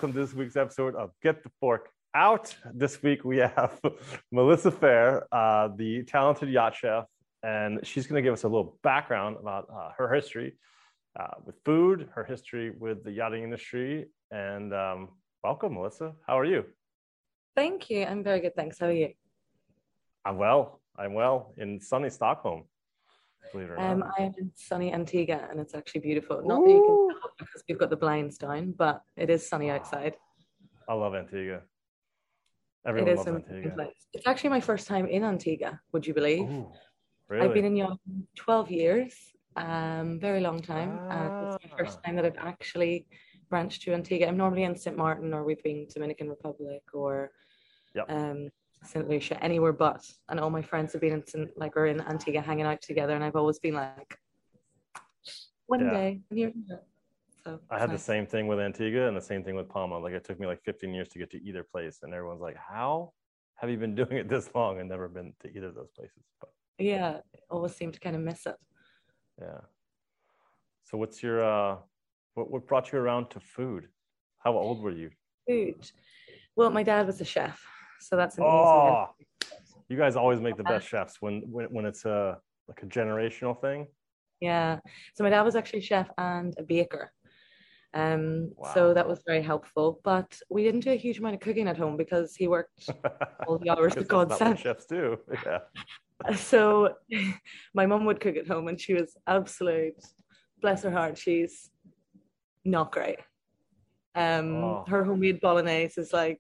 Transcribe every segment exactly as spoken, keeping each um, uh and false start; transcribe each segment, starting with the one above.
welcome to this week's episode of Get the Fork Out. This week we have Melissa Fair, uh, the talented yacht chef, and she's going to give us a little background about uh, her history uh, with food, her history with the yachting industry, and um, welcome, Melissa. How are you? Thank you. I'm very good, thanks. How are you? I'm well. I'm well in sunny Stockholm. Believe it or Um, not. I am in sunny Antigua, and it's actually beautiful. Not that you can tell because we've got the blinds down, but it is sunny outside. I love Antigua. It Everyone is loves an amazing Antigua. place. It's actually my first time in Antigua, would you believe? Ooh, I've been really? in yacht twelve years, um, very long time, and it's my first Ah, time that I've actually branched to Antigua. I'm normally in Saint Martin, or we've been Dominican Republic, or yep. um, Saint Lucia, anywhere but. And all my friends have been in Saint, like, are in Antigua hanging out together, and I've always been like, one Yeah. day, and here we go. So I it's had the nice. same thing with Antigua and the same thing with Palma. Like it took me like fifteen years to get to either place, and everyone's like, "How have you been doing it this long and never been to either of those places?" But Yeah, always seem to kind of miss it. yeah. So what's your uh, what what brought you around to food? How old were you? Food. Well, my dad was a chef, so that's an easy. Oh, you guys always make the best chefs when when when it's a like a generational thing. Yeah. So my dad was actually a chef and a baker. Um, so Wow. that was very helpful. But we didn't do a huge amount of cooking at home because he worked all the hours Because that that's God not what sent. chefs do. Yeah. So my mum would cook at home, and she was absolute, bless her heart, she's not great. Um, Oh. her homemade bolognese is like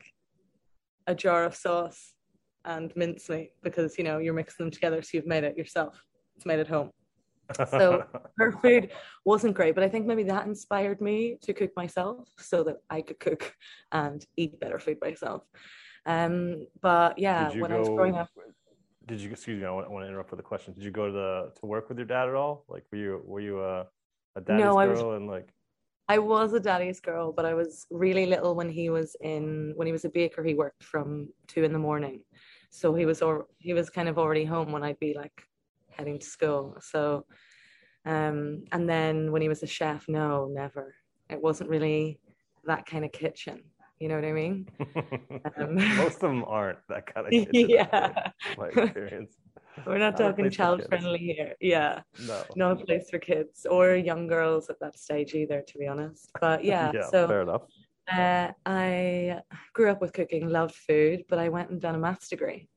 a jar of sauce and mincemeat because, you know, you're mixing them together, so you've made it yourself. It's made at home. So her food wasn't great, but I think maybe that inspired me to cook myself so that I could cook and eat better food myself. Um, but yeah, Did you when I was growing go? up, Did you? Excuse me. I want, I want to interrupt with a question. Did you go to the to work with your dad at all? Like, were you were you a a daddy's no, I was girl and like? I was a daddy's girl, but I was really little when he was in when he was a baker. He worked from two in the morning, so he was or he was kind of already home when I'd be like heading to school. So, um, and then when he was a chef, no, never. It wasn't really that kind of kitchen. You know what I mean? Um, Most of them aren't that kind of kitchen. yeah, My experience. we're not Not a talking place for child kids. friendly here. Yeah, No. no place for kids or young girls at that stage either, to be honest. But yeah, Yeah, so. fair enough. Uh, I grew up with cooking, loved food, but I went and done a maths degree.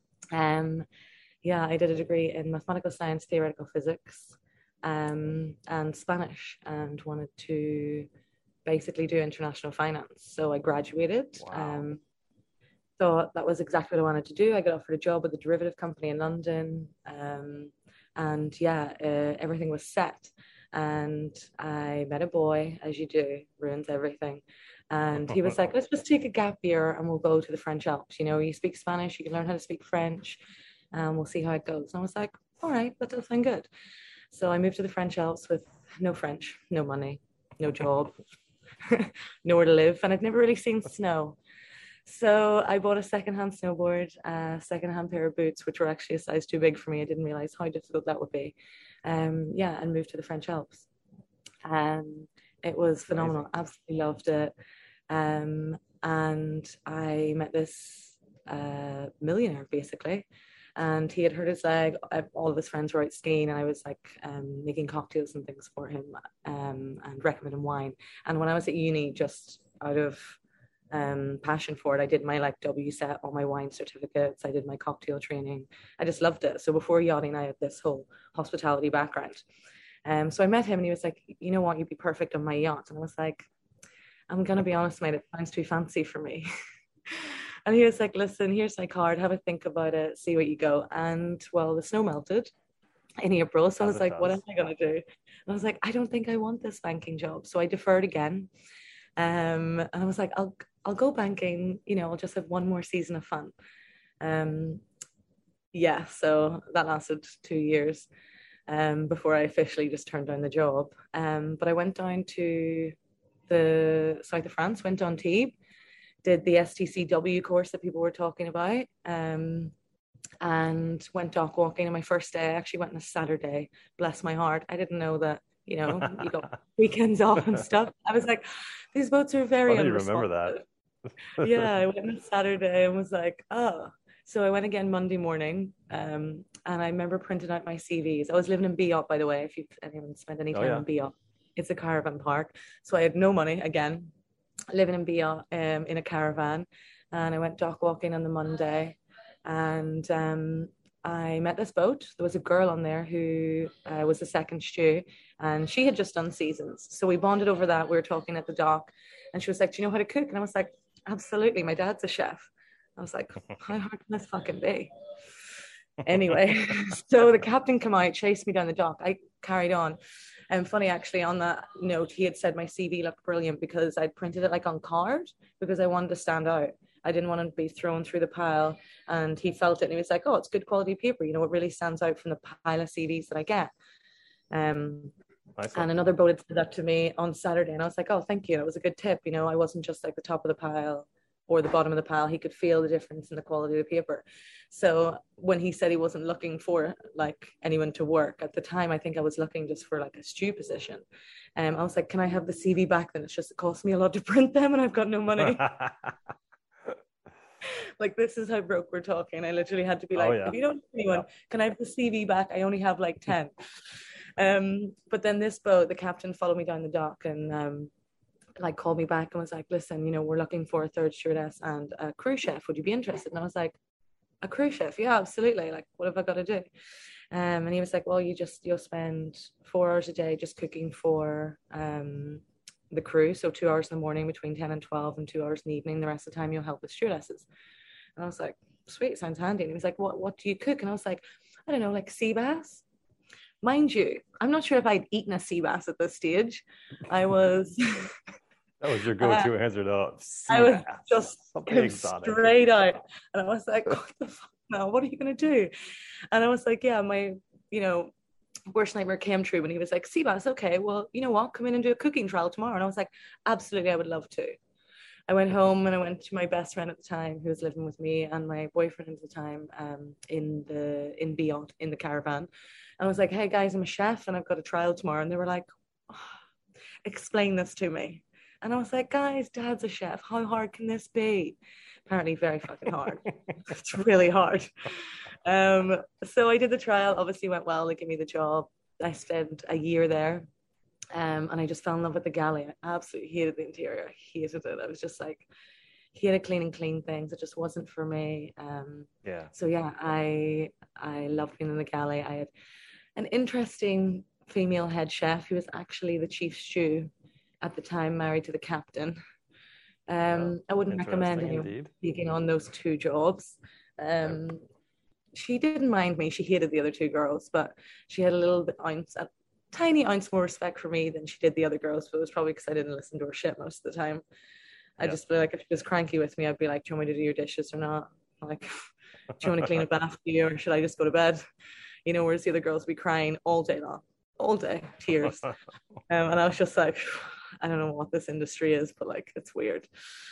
Um, yeah, I did a degree in mathematical science, theoretical physics, um, and Spanish, and wanted to basically do international finance. So I graduated. Wow. Um, thought that was exactly what I wanted to do. I got offered a job with a derivative company in London, um, and yeah, uh, everything was set. And I met a boy, as you do, ruins everything. And he was like, let's just take a gap year and we'll go to the French Alps. You know, you speak Spanish, you can learn how to speak French, and we'll see how it goes. And I was like, all right, that does sound good. So I moved to the French Alps with no French, no money, no job, nowhere to live. And I'd never really seen snow. So I bought a secondhand snowboard, a secondhand pair of boots, which were actually a size too big for me. I didn't realize how difficult that would be. Um, yeah, and moved to the French Alps. Um, it was phenomenal. Amazing. Absolutely loved it. Um, and I met this uh, millionaire basically, and he had hurt his leg. All of his friends were out skiing, and I was like um, making cocktails and things for him, um, and recommending wine. And when I was at uni, just out of um, passion for it, I did my like W set, all my wine certificates. I did my cocktail training. I just loved it. So before yachting, I had this whole hospitality background. Um, so I met him, and he was like, "You know what? You'd be perfect on my yacht." And I was like, I'm gonna be honest, mate, it sounds too fancy for me. And he was like, listen, here's my card, have a think about it, see what you go. And well, the snow melted in April. So I As was it like, what am does. I gonna do? And I was like, I don't think I want this banking job. So I deferred again. Um, and I was like, I'll I'll go banking, you know, I'll just have one more season of fun. Um, yeah, so that lasted two years um, before I officially just turned down the job. Um, but I went down to the south of France, went on Antibes, did the S T C W course that people were talking about, um, and went dock walking. On my first day, I actually went on a Saturday. Bless my heart, I didn't know that You know, you got weekends off and stuff. I was like, these boats are very Funny you remember unresponsive. that. Yeah, I went on Saturday and was like, oh. So I went again Monday morning, um, and I remember printing out my C Vs. I was living in Biot, by the way, if you've anyone spent any Oh time yeah. in Biot. It's a caravan park. So I had no money again, living in Biot um, in a caravan. And I went dock walking on the Monday, and um, I met this boat. There was a girl on there who uh, was the second stew, and she had just done seasons. So we bonded over that. We were talking at the dock, and she was like, "Do you know how to cook?" And I was like, "Absolutely. My dad's a chef." I was like, "How hard can this fucking be?" Anyway, so the captain came out, chased me down the dock. I carried on. And funny, actually, on that note, he had said my C V looked brilliant because I'd printed it like on card because I wanted to stand out. I didn't want to be thrown through the pile. And he felt it and he was like, oh, it's good quality paper. You know, it really stands out from the pile of C Vs that I get. Um, nice and another boat had said that to me on Saturday. And I was like, oh, thank you. It was a good tip. You know, I wasn't just like the top of the pile or the bottom of the pile. He could feel the difference in the quality of the paper. So when he said he wasn't looking for like anyone to work at the time, I think I was looking just for like a stew position. Um, I was like, can I have the C V back? Then it's just, it cost me a lot to print them and I've got no money. Like, this is how broke we're talking. I literally had to be like, oh, yeah. If you don't know anyone, yeah. Can I have the C V back? I only have like ten. um, but then this boat, the captain followed me down the dock and um, like called me back and was like, listen, you know, we're looking for a third stewardess and a crew chef. Would you be interested? And I was like, a crew chef? Yeah, absolutely. Like, what have I got to do? Um, and he was like, well, you just, you'll spend four hours a day just cooking for um, the crew. So two hours in the morning between ten and twelve and two hours in the evening. The rest of the time you'll help with stewardesses. And I was like, sweet, sounds handy. And he was like, what, what do you cook? And I was like, I don't know, like sea bass. Mind you, I'm not sure if I'd eaten a sea bass at this stage. I was... That was your go-to uh, answer, though. Sea I was bass. Just Something straight out. And I was like, what the fuck now? What are you going to do? And I was like, yeah, my, you know, worst nightmare came true when he was like, sea bass, okay, well, you know what? Come in and do a cooking trial tomorrow. And I was like, absolutely, I would love to. I went home and I went to my best friend at the time who was living with me and my boyfriend at the time um, in the in Biot, in the caravan. And I was like, hey guys, I'm a chef and I've got a trial tomorrow. And they were like, oh, explain this to me. And I was like, guys, dad's a chef. How hard can this be? Apparently very fucking hard. It's really hard. Um, so I did the trial, obviously went well. They gave me the job. I spent a year there. Um, and I just fell in love with the galley. I absolutely hated the interior. I hated it. I was just like, hated cleaning clean things. It just wasn't for me. Um, yeah. So yeah, I I loved being in the galley. I had an interesting female head chef who was actually the chief stew at the time, married to the captain. Um, yeah, I wouldn't recommend anyone taking on those two jobs. Um, yeah. She didn't mind me. She hated the other two girls, but she had a little bit ounce at tiny ounce more respect for me than she did the other girls, but it was probably because I didn't listen to her shit most of the time. I'd yeah. just be like, if she was cranky with me, I'd be like, do you want me to do your dishes or not? Like, do you want to clean up after you or should I just go to bed? You know, whereas the other girls would be crying all day long, all day, tears. um, and I was just like, I don't know what this industry is, but like, it's weird.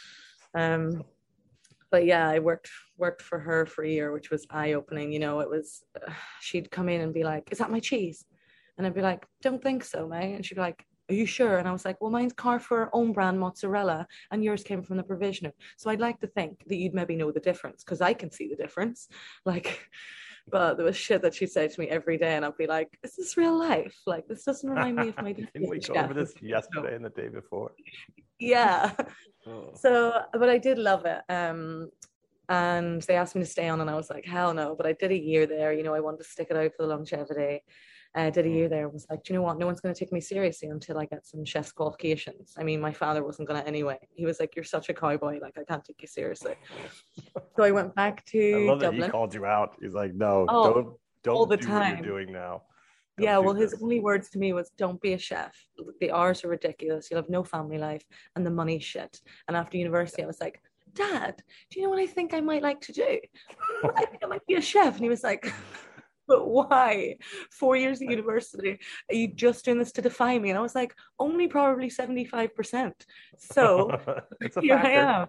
Um, but yeah, I worked worked for her for a year, which was eye-opening. You know, it was, uh, she'd come in and be like, is that my cheese? And I'd be like, don't think so, mate. And she'd be like, are you sure? And I was like, well, mine's Carrefour own brand mozzarella and yours came from the provisioner. So I'd like to think that you'd maybe know the difference because I can see the difference. Like, but there was shit that she'd say to me every day and I'd be like, is this real life? Like, this doesn't remind me of my Didn't we go over this yesterday and the day before? Yeah. Oh. So, but I did love it. Um, and they asked me to stay on and I was like, hell no. But I did a year there. You know, I wanted to stick it out for the longevity. I uh, did a year there and was like, do you know what? No one's going to take me seriously until I get some chef's qualifications. I mean, my father wasn't going to anyway. He was like, you're such a cowboy. Like, I can't take you seriously. So I went back to I love Dublin. That he called you out. He's like, no, oh, don't, don't all the do time. what you're doing now. Don't yeah, well, this. His only words to me was, don't be a chef. The hours are ridiculous. You'll have no family life and the money's shit. And after university, I was like, Dad, do you know what I think I might like to do? I think I might be a chef. And he was like... But why? Four years at university, are you just doing this to defy me? And I was like, only probably seventy-five percent. So here I am.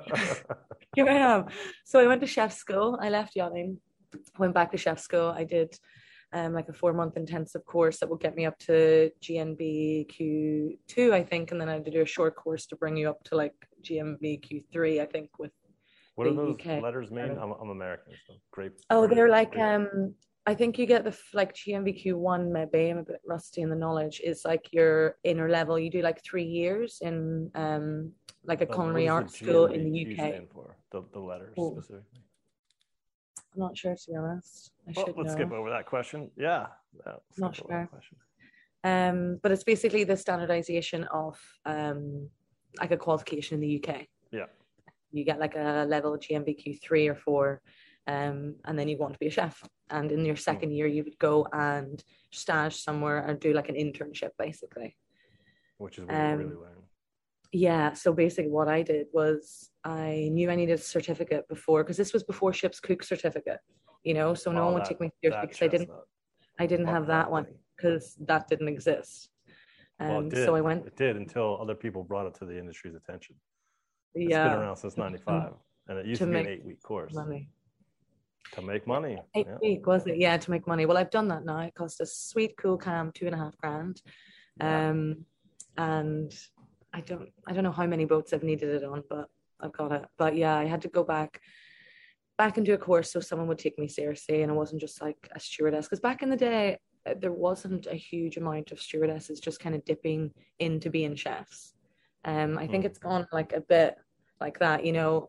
Here I am. So I went to chef school. I left yachting, went back to chef school. I did um, like a four month intensive course that will get me up to G M B Q two, I think. And then I had to do a short course to bring you up to like G M B Q three, I think, with what the do those U K. letters mean? I'm, I'm American, so great. Oh, great, they're like, great. um, I think you get the like G M B Q one, maybe. I'm a bit rusty in the knowledge. Is like your inner level. You do like three years in um like a Uh, culinary what art does the school in the G M B Q U K. stand for? The, the letters Oh, specifically. I'm not sure, to be honest. I Well, should let's know. skip over that question. Yeah. yeah let's Not skip over that sure. question. Um, but it's basically the standardization of um like a qualification in the U K. Yeah. You get like a level G M B Q three or four, um, and then you want to be a chef. And in your second year, you would go and stage somewhere or do like an internship, basically. Which is where Um, you really learn. Yeah, so basically what I did was I knew I needed a certificate before, because this was before ship's cook certificate, you know, so no Oh, one would that, take me seriously that because I didn't chestnut. I didn't Love have that that one thing. because that didn't exist. Um, Well, it did. so I went, It did until other people brought it to the industry's attention. It's yeah, been around since ninety-five, and it used to to be an make eight-week course. money. To make money. Eight Yeah. week, was it? Yeah, to make money. Well, I've done that now. It cost a sweet cool cam two and a half grand. Yeah. Um, and I don't I don't know how many boats I've needed it on, but I've got it. But yeah, I had to go back back and do a course so someone would take me seriously, and it wasn't just like a stewardess. Because back in the day, uh, there wasn't a huge amount of stewardesses just kind of dipping into being chefs. Um, I think Mm. it's gone like a bit like that, you know.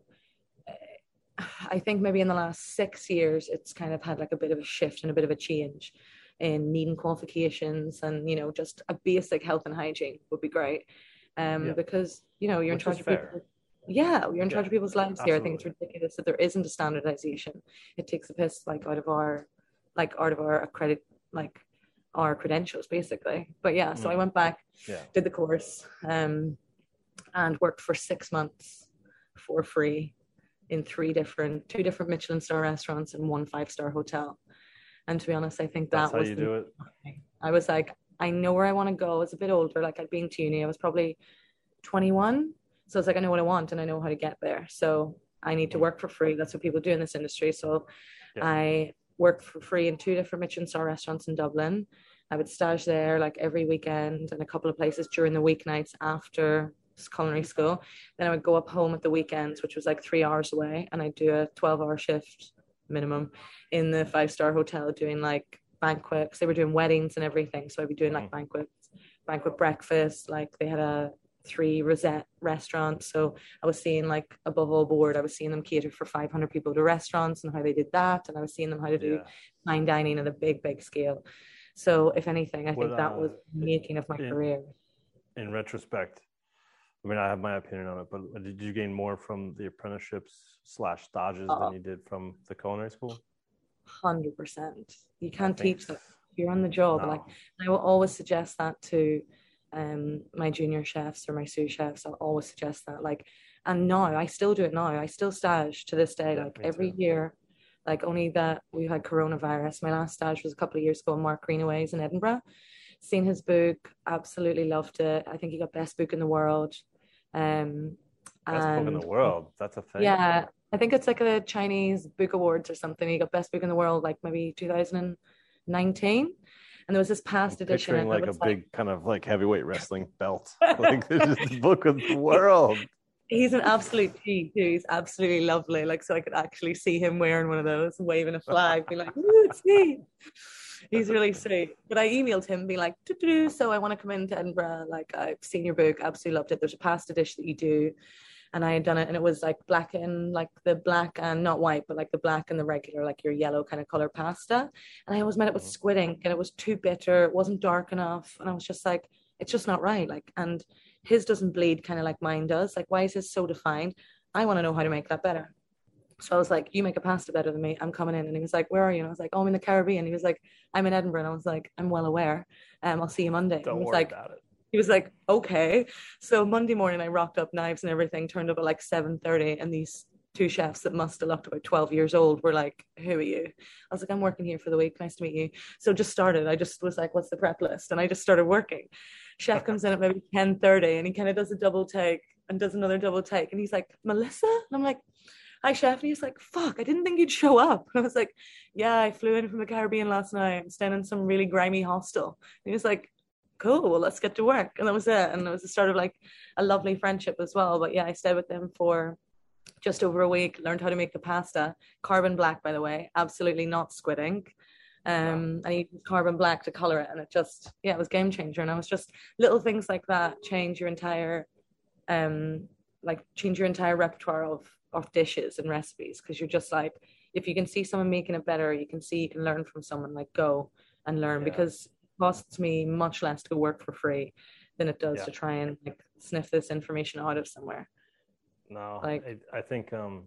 I think maybe in the last six years, it's kind of had like a bit of a shift and a bit of a change in needing qualifications, and, you know, just a basic health and hygiene would be great. Um, Yeah. because, you know, you're Which in charge is of fair. people. Yeah, you're in charge Yeah, of people's lives here. I think absolutely. it's ridiculous that there isn't a standardization. It takes the piss like out of our, like out of our credit, like our credentials, basically. But yeah, so I Mm. went back, Yeah. did the course, um, and worked for six months for free in three different, two different Michelin star restaurants and one five star hotel. And to be honest, I think That's that how was you the, do it. I was like, I know where I want to go. I was a bit older, like I'd been to uni. I was probably twenty-one. So I was like, I know what I want and I know how to get there. So I need to Mm. work for free. That's what people do in this industry. So Yeah. I worked for free in two different Michelin star restaurants in Dublin. I would stage there like every weekend and a couple of places during the weeknights after culinary school. Then I would go up home at the weekends, which was like three hours away, and I'd do a twelve hour shift minimum in the five star hotel doing like banquets. They were doing weddings and everything. So I'd be doing like Mm. banquets, banquet breakfast. Like they had a three rosette restaurant. So I was seeing like above all board, I was seeing them cater for five hundred people to restaurants and how they did that. And I was seeing them how to do Yeah. fine dining at a big, big scale. So if anything, I What, think that uh, was the making of my in- career. In retrospect, I mean, I have my opinion on it, but did you gain more from the apprenticeships slash stages Oh. than you did from the culinary school? one hundred percent. You can't I think teach that. You're on the job. no. Like I will always suggest that to um my junior chefs or my sous chefs. I'll always suggest that. Like, and now I still do it now. I still stage to this day. Yeah, like me every too. year. Like only that we had coronavirus. My last stage was a couple of years ago. Mark Greenaway's in Edinburgh. Seen his book, absolutely loved it. I think he got best book in the world. Um, Best book in and the world. That's a thing. yeah, I think it's like a Chinese book awards or something. He got best book in the world, like maybe two thousand nineteen. And there was this past I'm edition. picturing and it like a was big kind of like heavyweight wrestling belt. Like this is the book of the world. He's an absolute G too. He's absolutely lovely. Like, so I could actually see him wearing one of those, waving a flag, being like, "Ooh, it's me." He's really sweet. But I emailed him, being like, "Doo-doo, so I want to come into Edinburgh. Like, I've seen your book, absolutely loved it. There's a pasta dish that you do." And I had done it, and it was like black and like the black and not white, but like the black and the regular, like your yellow kind of color pasta. And I always made it with Mhm. squid ink, and it was too bitter. It wasn't dark enough, and I was just like, it's just not right. Like, and his doesn't bleed kind of like mine does. Like, why is his so defined? I want to know how to make that better. So I was like, you make a pasta better than me. I'm coming in. And he was like, where are you? And I was like, oh, I'm in the Caribbean. He was like, I'm in Edinburgh. And I was like, I'm well aware. Um, I'll see you Monday. Don't he was worry like, about it. he was like, okay. So Monday morning, I rocked up, knives and everything, turned up at like seven thirty. And these two chefs that must have looked about twelve years old were like, who are you? I was like, I'm working here for the week. Nice to meet you. So just started. I just was like, what's the prep list? And I just started working. Chef comes in at maybe ten thirty and he kind of does a double take and does another double take. And he's like, Melissa? And I'm like, hi chef, and he's like, fuck, I didn't think you'd show up. And I was like, yeah, I flew in from the Caribbean last night. I'm staying in some really grimy hostel. And he was like, cool, well, let's get to work. And that was it. And it was the start of like a lovely friendship as well. But yeah, I stayed with them for just over a week, learned how to make the pasta. Carbon black, by the way, absolutely not squid ink. Um, and he used carbon black to color it, and it just, yeah, it was game changer. And I was just little things like that change your entire, um, like change your entire repertoire of of dishes and recipes, because you're just like, if you can see someone making it better, you can see you can learn from someone, like go and learn, yeah. Because it costs me much less to go work for free than it does yeah. to try and like sniff this information out of somewhere. No, like I, I think um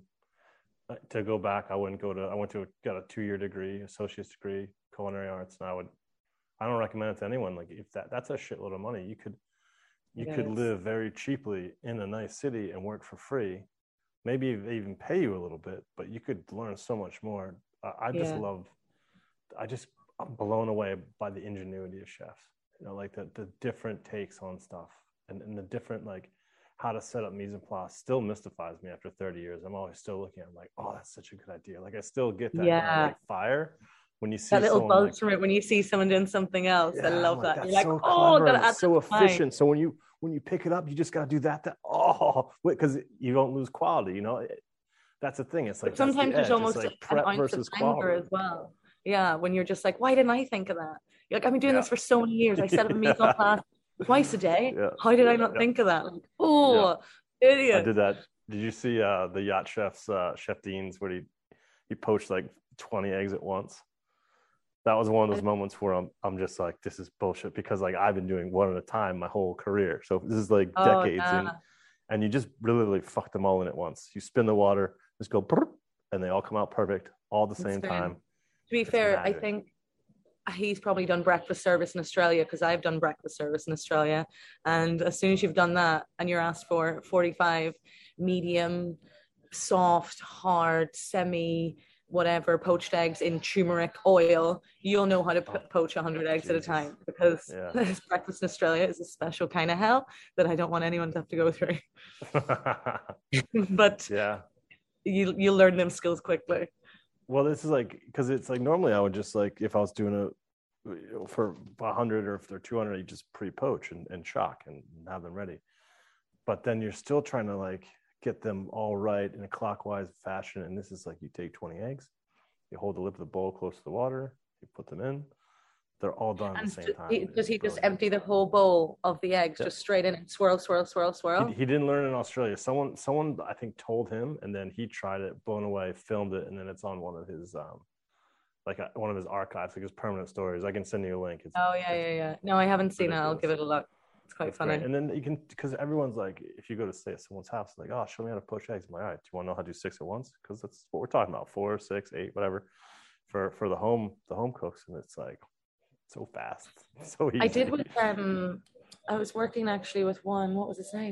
to go back, I wouldn't go to, I went to, got a two-year degree, associate's degree, culinary arts, and I would, I don't recommend it to anyone. Like if that, that's a shitload of money. You could, you it could is. live very cheaply in a nice city and work for free. Maybe they even pay you a little bit, but you could learn so much more. I, I just yeah. love, I just, I'm blown away by the ingenuity of chefs, you know, like the, the different takes on stuff and, and the different, like, how to set up mise en place still mystifies me after thirty years. I'm always still looking at it, I'm like, oh, that's such a good idea. Like I still get that yeah. kind of like fire when you see that little buzz like, from it when you see someone doing something else. Yeah, I love like, that. You're like, so oh, gotta add so efficient. So when you when you pick it up, you just gotta do that. That oh, because you don't lose quality. You know, it, that's the thing. It's like but sometimes the there's almost like an ounce of anger as well. Yeah, when you're just like, why didn't I think of that? You're like, I've been doing yeah. this for so many years. I set up a mise en place twice a day. Yeah. How did I not yeah. think of that? Like, oh. Yeah. Idiot. I did that. Did you see uh, the yacht chef's uh, Chef Dean's where he he poached like twenty eggs at once? That was one of those moments where I'm I'm just like, this is bullshit, because like I've been doing one at a time my whole career. So this is like oh, decades yeah. in, and you just really, really fuck them all in at once. You spin the water, just go, and they all come out perfect all at the same time. To be it's fair, magic. I think he's probably done breakfast service in Australia, because I've done breakfast service in Australia, and as soon as you've done that and you're asked for forty-five medium, soft, hard, semi whatever poached eggs in turmeric oil, you'll know how to po- poach one hundred eggs Jesus. At a time, because yeah. this breakfast in Australia is a special kind of hell that I don't want anyone to have to go through. But yeah, you you learn them skills quickly. Well, this is like, because it's like normally I would just like, if I was doing a, you know, for one hundred or if they're two hundred, you just pre-poach and, and shock and have them ready. But then you're still trying to like get them all right in a clockwise fashion. And this is like, you take twenty eggs, you hold the lip of the bowl close to the water, you put them in. They're all done at and the same time. He, does he just empty the whole bowl of the eggs yeah. just straight in and swirl, swirl, swirl, swirl? He, he didn't learn it in Australia. Someone, someone I think told him, and then he tried it, blown away, filmed it, and then it's on one of his, um, like a, one of his archives, like his permanent stories. I can send you a link. It's, oh yeah, yeah, yeah. No, I haven't seen it. I'll give it a look. It's quite funny. Great. And then you can, because everyone's like, if you go to stay at someone's house, like, oh, show me how to poach eggs. I'm like, all right, do you want to know how to do six at once? Because that's what we're talking about, four, six, eight, whatever, for for the home the home cooks, and it's like. So fast, so easy. I did with um, I was working actually with one. What was his name?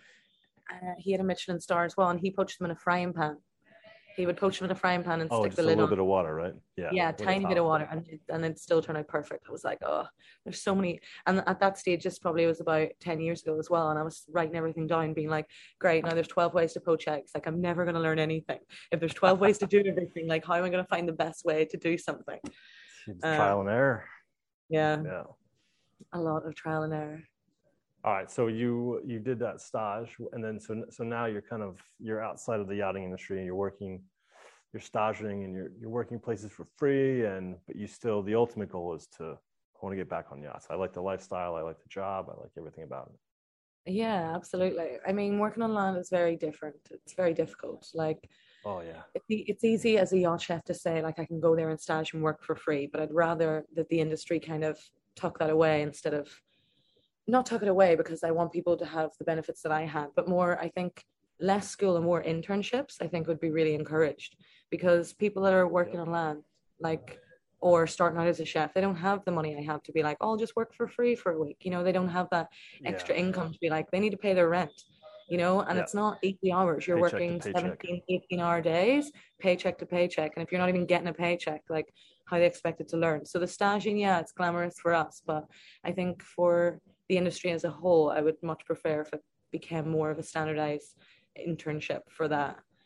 Uh, he had a Michelin star as well, and he poached them in a frying pan. He would poach them in a frying pan and oh, stick just the a lid little on. bit of water, right? Yeah, yeah, tiny bit of water, and and it still turned out perfect. I was like, oh, there's so many. And at that stage, just probably was about ten years ago as well. And I was writing everything down, being like, great, now there's twelve ways to poach eggs. Like, I'm never going to learn anything. If there's twelve ways to do everything, like, how am I going to find the best way to do something? It's um, trial and error. Yeah. Yeah. A lot of trial and error. All right, so you you did that stage, and then so so now you're kind of you're outside of the yachting industry, and you're working, you're staging, and you're you're working places for free, and but you still, the ultimate goal is to, I want to get back on yachts. I like the lifestyle, I like the job, I like everything about it. Yeah, absolutely. I mean, working on land is very different. It's very difficult. Like, oh yeah, it's, it's easy as a yacht chef to say like I can go there and stage and work for free, but I'd rather that the industry kind of tuck that away instead of not tuck it away, because I want people to have the benefits that I had, but more, I think less school and more internships, I think would be really encouraged, because people that are working on land, like, or starting out as a chef, they don't have the money I have to be like, oh, I'll just work for free for a week. You know, they don't have that extra yeah. income to be like, they need to pay their rent, you know, and yeah. it's not eighty hours. You're paycheck working seventeen, eighteen hour days, paycheck to paycheck. And if you're not even getting a paycheck, like, how they expect it to learn. So the staging, yeah, it's glamorous for us, but I think for the industry as a whole, I would much prefer if it became more of a standardized internship for that.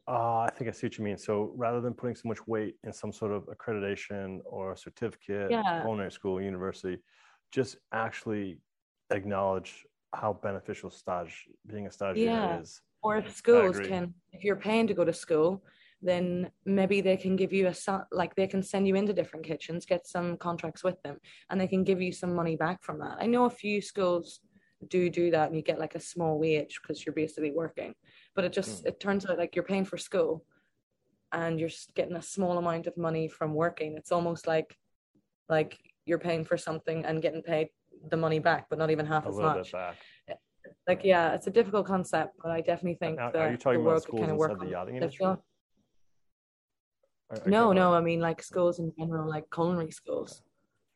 Uh, I think I see what you mean. So rather than putting so much weight in some sort of accreditation or certificate, Yeah, culinary school, university, just actually acknowledge how beneficial stage being a stagiaire yeah. is. Or if I schools agree. can, if you're paying to go to school, then maybe they can give you a so- like they can send you into different kitchens, get some contracts with them, and they can give you some money back from that. I know a few schools do do that, and you get like a small wage because you're basically working. But it just Hmm. it turns out like you're paying for school, and you're just getting a small amount of money from working. It's almost like like you're paying for something and getting paid the money back, but not even half A as little bit much. back. Like, yeah, it's a difficult concept, but I definitely think Now, are you that the talking about world could schools kind of work inside the on yachting this. industry? Are, are you talking No, about? no, I mean like schools in general, like culinary Okay. schools.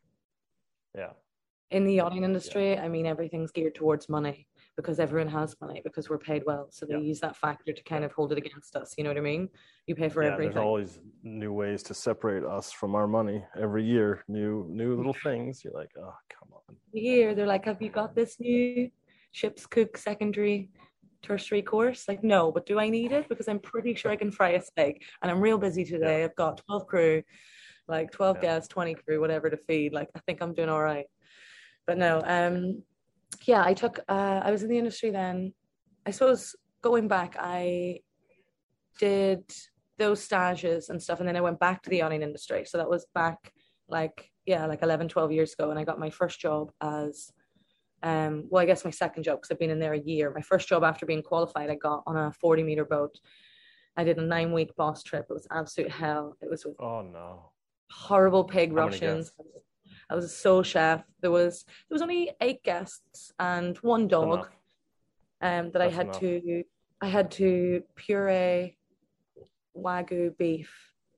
Yeah. In the yachting Yeah. industry, I mean everything's geared towards money because everyone has money because we're paid well. So they Yeah. use that factor to kind Yeah. of hold it against us. You know what I mean? You pay for Yeah. There's everything. always new ways to separate us from our money every year. New, new little things. You're like, oh, come on. Here, they're like, have you got this new ship's cook secondary tertiary course? Like, no, but do I need it? Because I'm pretty sure I can fry a steak and I'm real busy Yeah. today. I've got twelve crew, like twelve Yeah. guests, twenty crew, whatever to feed. Like, I think I'm doing all right. But no, um, yeah, I took, uh, I was in the industry then. I suppose going back, I did those stages and stuff, and then I went back to the awning industry. So that was back like, yeah, like eleven, twelve years ago. And I got my first job as, um, well, I guess my second job because I've been in there a year. My first job after being qualified, I got on a forty meter boat. I did a nine week boss trip. It was absolute hell. It was with Oh no. horrible pig How many Russians. guests? I was a sole chef. There was there was only eight guests and one That's dog enough. um, that I That's had enough to I had to puree wagyu beef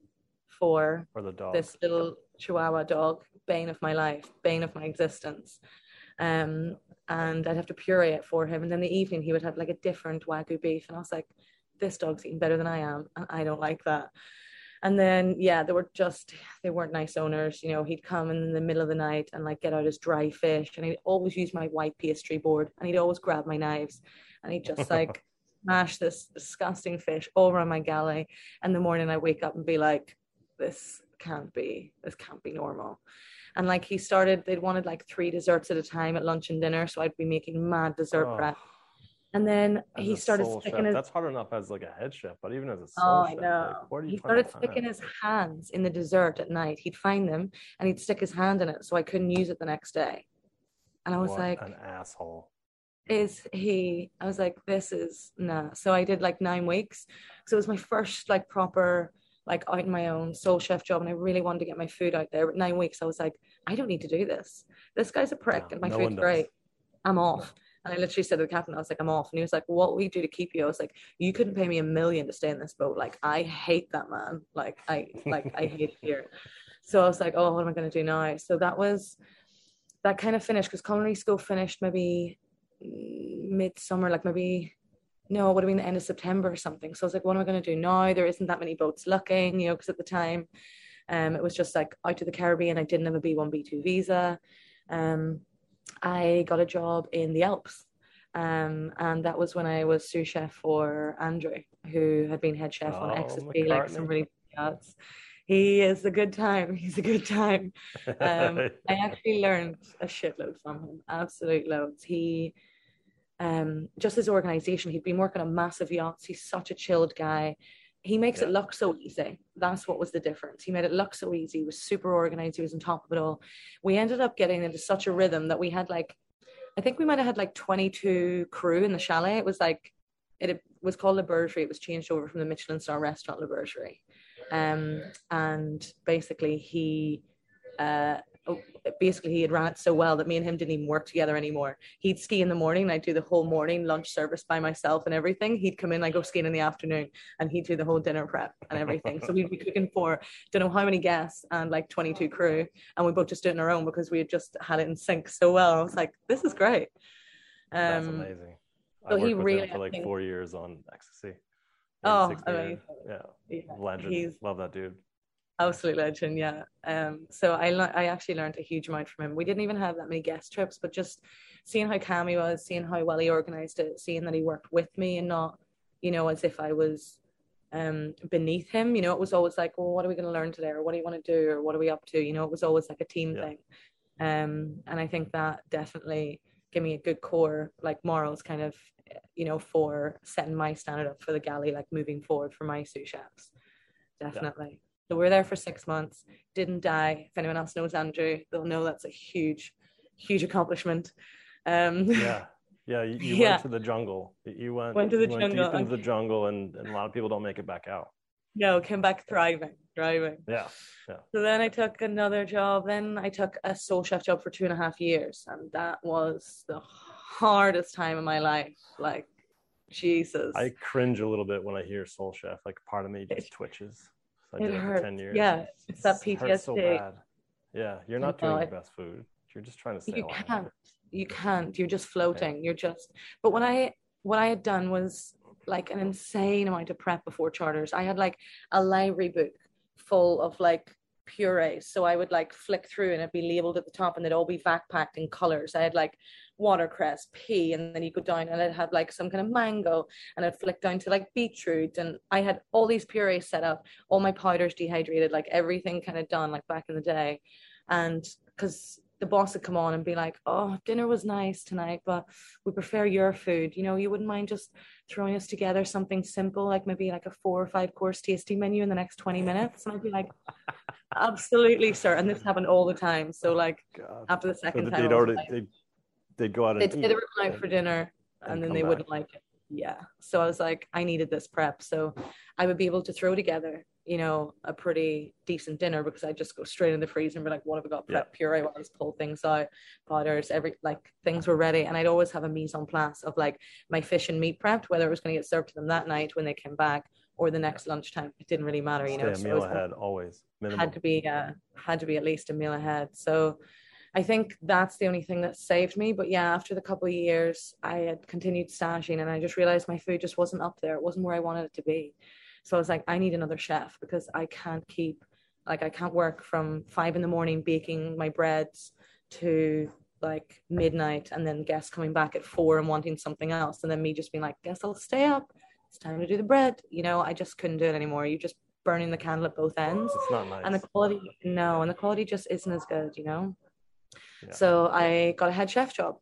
for for the dog. this little Chihuahua dog, bane of my life, bane of my existence. Um, and I'd have to puree it for him. And then the evening he would have like a different wagyu beef, and I was like, this dog's eating better than I am, and I don't like that. And then yeah, they were just they weren't nice owners. You know, he'd come in the middle of the night and like get out his dry fish, and he'd always use my white pastry board, and he'd always grab my knives, and he'd just like smash this disgusting fish all around my galley. And the morning I wake up and be like, this can't be, this can't be normal. And like he started, they'd wanted like three desserts at a time at lunch and dinner, so I'd be making mad dessert Oh, prep. And then as he a started sole sticking chef, his that's hard enough as like a head chef, but even as a Oh, sole I chef, like, know. where do you He find the started sticking time? his hands in the dessert at night. He'd find them and he'd stick his hand in it so I couldn't use it the next day. And I was What like, an asshole. is he? I was like, this is nah. So I did like nine weeks. So it was my first like proper, like out in my own sole chef job. And I really wanted to get my food out there. But nine weeks, I was like, I don't need to do this. This guy's a prick No, and my no food's one does. great. I'm off. And I literally said to the captain, I was like, I'm off. And he was like, what will we do to keep you? I was like, you couldn't pay me a million to stay in this boat. Like, I hate that man. Like, I like I hate it here. So I was like, oh, what am I gonna do now? So that was that kind of finished because culinary school finished maybe midsummer, like maybe no, it would have been the end of September or something. So I was like, what am I gonna do now? There isn't that many boats looking, you know, because at the time um it was just like out to the Caribbean. I didn't have a B one, B two visa. Um I got a job in the Alps. Um, and that was when I was sous chef for Andrew, who had been head chef on Oh, Ecstasy, like some McCartney. really big yachts. He is a good time. He's a good time. Um, I actually learned a shitload from him, absolute loads. He, um, just his organization, he'd been working on massive yachts. He's such a chilled guy. He makes it Yeah. look so easy. That's what was the difference. He made it look so easy. He was super organized. He was on top of it all. We ended up getting into such a rhythm that we had like, I think we might have had like twenty-two crew in the chalet. It was like, it was called Le Bergerie. It was changed over from the Michelin star restaurant Le Bergerie. Um, and basically he, uh, basically he had ran it so well that me and him didn't even work together anymore. He'd ski in the morning and I'd do the whole morning lunch service by myself and everything. He'd come in, I go skiing in the afternoon, and he'd do the whole dinner prep and everything. So we'd be cooking for don't know how many guests and like twenty-two crew, and we both just do it on our own because we had just had it in sync so well. I was like, this is great. That's Um, amazing. I so he worked with him really, for I like think, four years on Ecstasy. oh, eighty-six meter. amazing. Yeah. Yeah, Legend. he's Love that dude. absolute legend, yeah. Um, so I le- I actually learned a huge amount from him. We didn't even have that many guest trips, but just seeing how calm he was, seeing how well he organized it, seeing that he worked with me and not, you know, as if I was um, beneath him. You know, it was always like, well, what are we going to learn today? Or what do you want to do? Or what are we up to? You know, it was always like a team Yeah. thing. Um, and I think that definitely gave me a good core, like morals kind of, you know, for setting my standard up for the galley, like moving forward for my sous chefs. Definitely. Yeah. So we were there for six months, didn't die. If anyone else knows Andrew, they'll know that's a huge, huge accomplishment. Um, yeah. Yeah, you, you yeah. went to the jungle. You went, went to the you went jungle. deep into the jungle, and, and a lot of people don't make it back out. No, came back thriving, thriving. Yeah, yeah. So then I took another job. Then I took a sous chef job for two and a half years, and that was the hardest time of my life. Like, Jesus. I cringe a little bit when I hear sous chef. Like, part of me just it, twitches. So I it did it hurts. for ten years. Yeah, it's that P T S D. It hurts so bad. Yeah, you're not doing no, your best food. You're just trying to stay you alive. Can't. You can't. You're just floating. Yeah. You're just. But when I what I had done was like an insane amount of prep before charters. I had like a library book full of like purees. So I would like flick through and it'd be labeled at the top and they'd all be vac packed in colors. I had like watercress, pea, and then you go down and it'd have like some kind of mango, and I'd flick down to like beetroot, and I had all these purees set up, all my powders dehydrated, like everything kind of done like back in the day. And because the boss would come on and be like, oh, dinner was nice tonight, but we prefer your food. You know, you wouldn't mind just throwing us together something simple, like maybe like a four or five course tasting menu in the next twenty minutes. And I'd be like, absolutely, sir. And this happened all the time. So like God. After the second so time, they'd already, like, they'd, they'd go out and they'd eat. say they were going out for dinner and, and then they back. wouldn't like it. Yeah. So I was like, I needed this prep. So I would be able to throw together, you know, a pretty decent dinner because I'd just go straight in the freezer and be like, what have we got? Prep, yeah. Puree, I always pull things out, powders, every, like things were ready. And I'd always have a mise en place of like my fish and meat prepped, whether it was going to get served to them that night when they came back or the next yeah. lunchtime. It didn't really matter, you Stay know. a so meal ahead, always. Minimum. Had to be, uh, had to be at least a meal ahead. So I think that's the only thing that saved me. But yeah, after the couple of years, I had continued staging and I just realized my food just wasn't up there. It wasn't where I wanted it to be. So I was like, I need another chef because I can't keep, like, I can't work from five in the morning baking my breads to like midnight and then guests coming back at four and wanting something else. And then me just being like, guess I'll stay up. It's time to do the bread. You know, I just couldn't do it anymore. You just burning the candle at both ends. It's not nice. And the quality, no, and the quality just isn't as good, you know? Yeah. So I got a head chef job,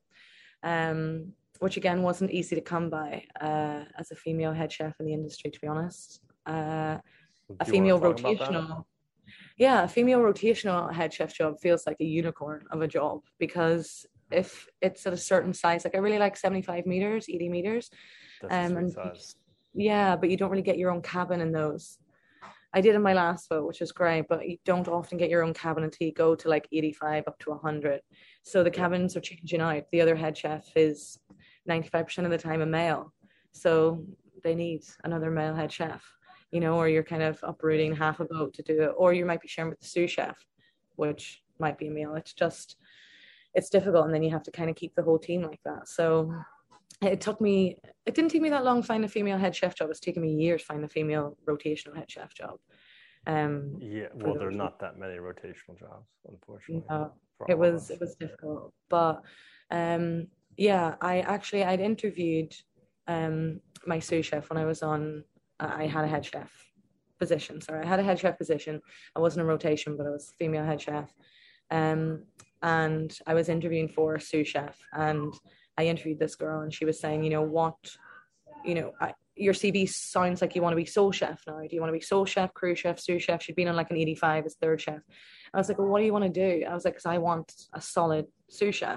um, which again wasn't easy to come by uh, as a female head chef in the industry, to be honest. Uh, a female rotational, yeah, a female rotational head chef job feels like a unicorn of a job because if it's at a certain size, like I really like seventy-five meters, eighty meters, That's um, a and size. Yeah, but you don't really get your own cabin in those. I did in my last vote, which is great, but you don't often get your own cabin until you go to like eighty-five up to one hundred. So the cabins are changing out. The other head chef is ninety-five percent of the time a male. So they need another male head chef, you know, or you're kind of uprooting half a boat to do it. Or you might be sharing with the sous chef, which might be a male. It's just, it's difficult. And then you have to kind of keep the whole team like that. So it took me, it didn't take me that long to find a female head chef job. It's taken me years to find a female rotational head chef job. Um, yeah, well, there are not that many rotational jobs, unfortunately. No, it was, it was difficult. But um, yeah, I actually, I'd interviewed um, my sous chef when I was on, uh, I had a head chef position. Sorry, I had a head chef position. I wasn't a rotation, but I was a female head chef. Um, and I was interviewing for a sous chef, and I interviewed this girl and she was saying, you know, what, you know, I, your C V sounds like you want to be sous chef now. Do you want to be sous chef, crew chef, sous chef? She'd been on like an eighty-five as third chef. I was like, well, what do you want to do? I was like, because I want a solid sous chef.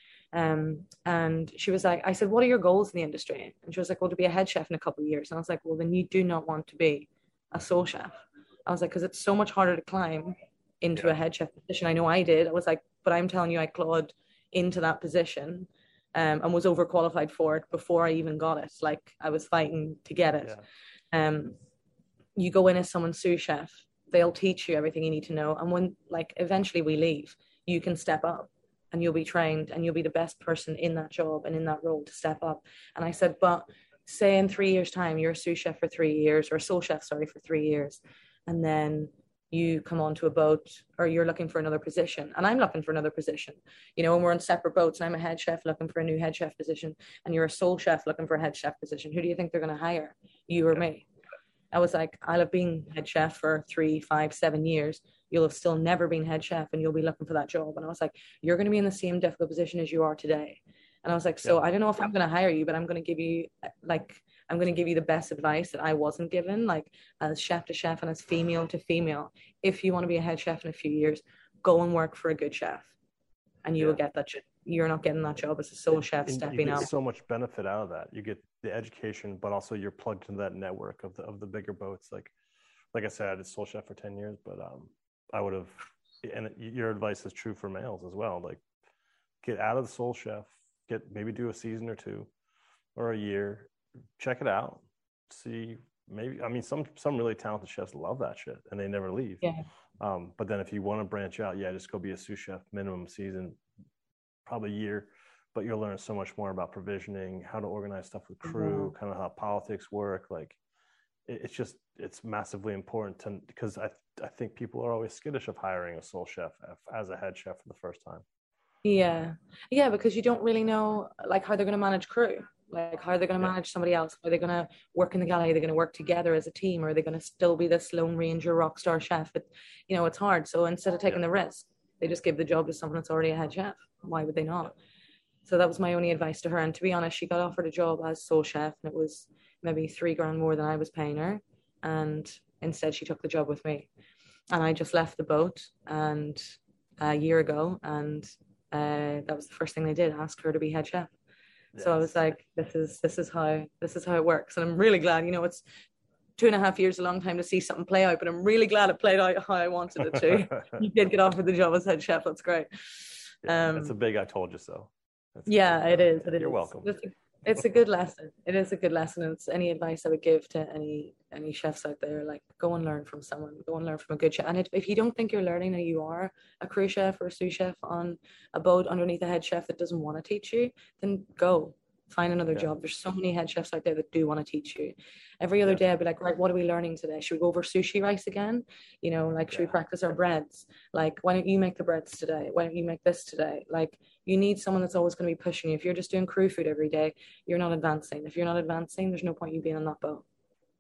Um, and she was like, I said, what are your goals in the industry? And she was like, well, to be a head chef in a couple of years. And I was like, well, then you do not want to be a sous chef. I was like, because it's so much harder to climb into yeah. a head chef position. I know I did. I was like, but I'm telling you, I clawed into that position. Um, and was overqualified for it before I even got it. Like I was fighting to get it. Yeah. Um, you go in as someone's sous chef, they'll teach you everything you need to know. And when like eventually we leave, you can step up and you'll be trained and you'll be the best person in that job and in that role to step up. And I said, but say in three years time, you're a sous chef for three years or a sous chef, sorry, for three years. And then you come onto a boat or you're looking for another position and I'm looking for another position, you know, and we're on separate boats and I'm a head chef looking for a new head chef position and you're a sous chef looking for a head chef position. Who do you think they're going to hire? You or me? I was like, I'll have been head chef for three, five, seven years. You'll have still never been head chef and you'll be looking for that job. And I was like, you're going to be in the same difficult position as you are today. And I was like, so Yeah. I don't know if I'm going to hire you, but I'm going to give you like, I'm going to give you the best advice that I wasn't given, like as chef to chef and as female to female. If you want to be a head chef in a few years, go and work for a good chef and you Yeah. will get that. You're not getting that job as a sole chef And you stepping get up. so much benefit out of that. You get the education, but also you're plugged into that network of the of the bigger boats. Like, like I said, I did sole chef for ten years, but um, I would have. And your advice is true for males as well. Like, get out of the sole chef, get maybe do a season or two, or a year, check it out, see. Maybe I mean some some really talented chefs love that shit and they never leave. Yeah. Um, but then if you want to branch out, yeah, just go be a sous chef, minimum season, probably a year. But you'll learn so much more about provisioning, how to organize stuff with crew, mm-hmm. kind of how politics work. Like, it, it's just, it's massively important to, because I, I think people are always skittish of hiring a sole chef as a head chef for the first time. Yeah. Yeah, because you don't really know, like, how they're going to manage crew. Like, how are they going to Yeah. manage somebody else? Are they going to work in the galley? Are they going to work together as a team? Or are they going to still be this Lone Ranger rock star chef? It, you know, it's hard. So instead of taking Yeah. the risk, they just give the job to someone that's already a head chef. Why would they not? Yeah. So that was my only advice to her. And to be honest, she got offered a job as sole chef and it was maybe three grand more than I was paying her. And instead she took the job with me. And I just left the boat and a year ago. And uh, that was the first thing they did, ask her to be head chef. Yes. So I was like, this is, this is how, this is how it works. And I'm really glad, you know, it's two and a half years, a long time to see something play out, but I'm really glad it played out how I wanted it to. You did get offered the job as head chef. That's great. Yeah, um, that's a big, I told you so. That's yeah, it is. It You're is. welcome. It's a, it's a good lesson. It is a good lesson. And it's any advice I would give to any any chefs out there, like go and learn from someone, go and learn from a good chef. And if, if you don't think you're learning that you are a crew chef or a sous chef on a boat underneath a head chef that doesn't want to teach you, then go. Find another yeah. job. There's so many head chefs out there that do want to teach you. Every other yeah. day I'd be like, right, what are we learning today? Should we go over sushi rice again? You know, like, should yeah. we practice our breads? Like, why don't you make the breads today? Why don't you make this today? Like, you need someone that's always going to be pushing you. If you're just doing crew food every day, you're not advancing. If you're not advancing, there's no point you being on that boat.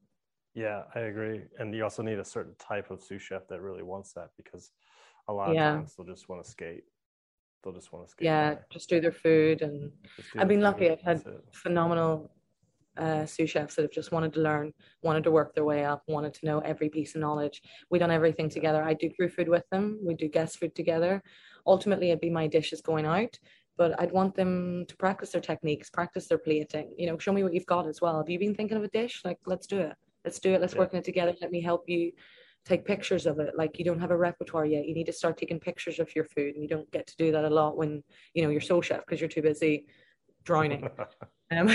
Yeah, I agree. And you also need a certain type of sous chef that really wants that, because a lot of yeah. times they'll just want to skate. They'll just want to skate. Yeah, away. Just do their food. And I've been lucky. I've had phenomenal uh, sous chefs that have just wanted to learn, wanted to work their way up, wanted to know every piece of knowledge. We done everything together. I do crew food with them. We do guest food together. Ultimately, it'd be my dishes going out, but I'd want them to practice their techniques, practice their plating. You know, show me what you've got as well. Have you been thinking of a dish? Like, let's do it. Let's do it. Let's yeah. work on it together. Let me help you. Take pictures of it. Like, you don't have a repertoire yet. You need to start taking pictures of your food, and you don't get to do that a lot when, you know, you're sole chef because you're too busy drowning. um,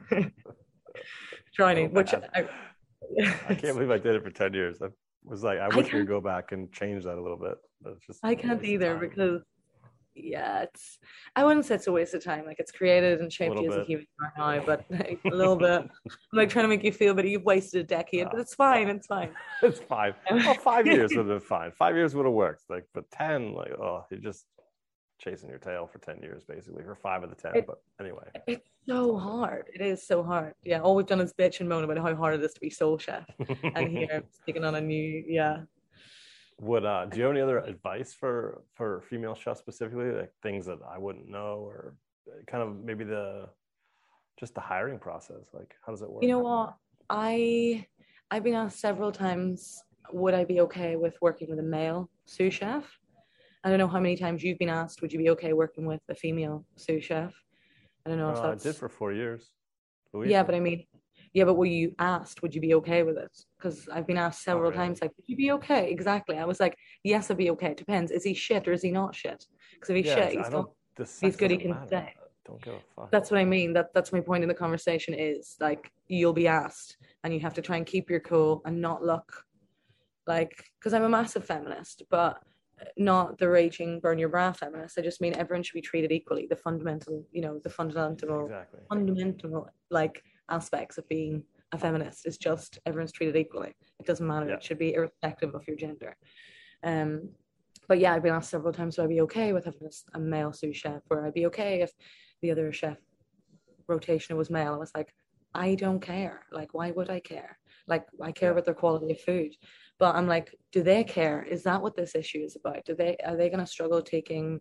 drowning, so which I, I can't believe I did it for ten years. I was like, I wish I we'd go back and change that a little bit. That's just I can't either because, yeah, it's, I wouldn't say it's a waste of time. Like, it's created and shaped you as a human right now, but like, a little bit. I'm like trying to make you feel, but you've wasted a decade, but it's fine. It's fine. It's fine. Well, five years would have been fine. Five years would have worked. Like, but ten, like, oh, you're just chasing your tail for ten years, basically, for five of the ten. It, but anyway, it's so hard. It is so hard. Yeah, all we've done is bitch and moan about how hard it is to be sole chef, and here I'm taking on a new, yeah. Would uh, do you have any other advice for for female chefs specifically, like things that I wouldn't know, or kind of maybe the just the hiring process? Like, how does it work? You know what, I I've been asked several times, would I be okay with working with a male sous chef? I don't know how many times you've been asked, would you be okay working with a female sous chef? I don't know if uh, that's... I did for four years. Louisa. Yeah, but I mean, yeah, but were you asked, would you be okay with it? Because I've been asked several oh, really? times, like, would you be okay? Exactly. I was like, yes, I'd be okay. It depends. Is he shit or is he not shit? Because if he's yeah, shit, he's, not, he's good, he can matter. stay. Don't give a fuck. That's what I mean. That That's my point in the conversation is, like, you'll be asked and you have to try and keep your cool and not look like, because I'm a massive feminist, but not the raging burn your bra feminist. I just mean everyone should be treated equally. The fundamental, you know, the fundamental, exactly. fundamental, like, aspects of being a feminist is just everyone's treated equally. It doesn't matter. Yeah. It should be irrespective of your gender. Um, but yeah, I've been asked several times, would I be okay with having a, a male sous chef, or I'd be okay if the other chef rotation was male. I was like, I don't care. Like, why would I care? Like, I care Yeah. about their quality of food. But I'm like, do they care? Is that what this issue is about? Do they are they gonna struggle taking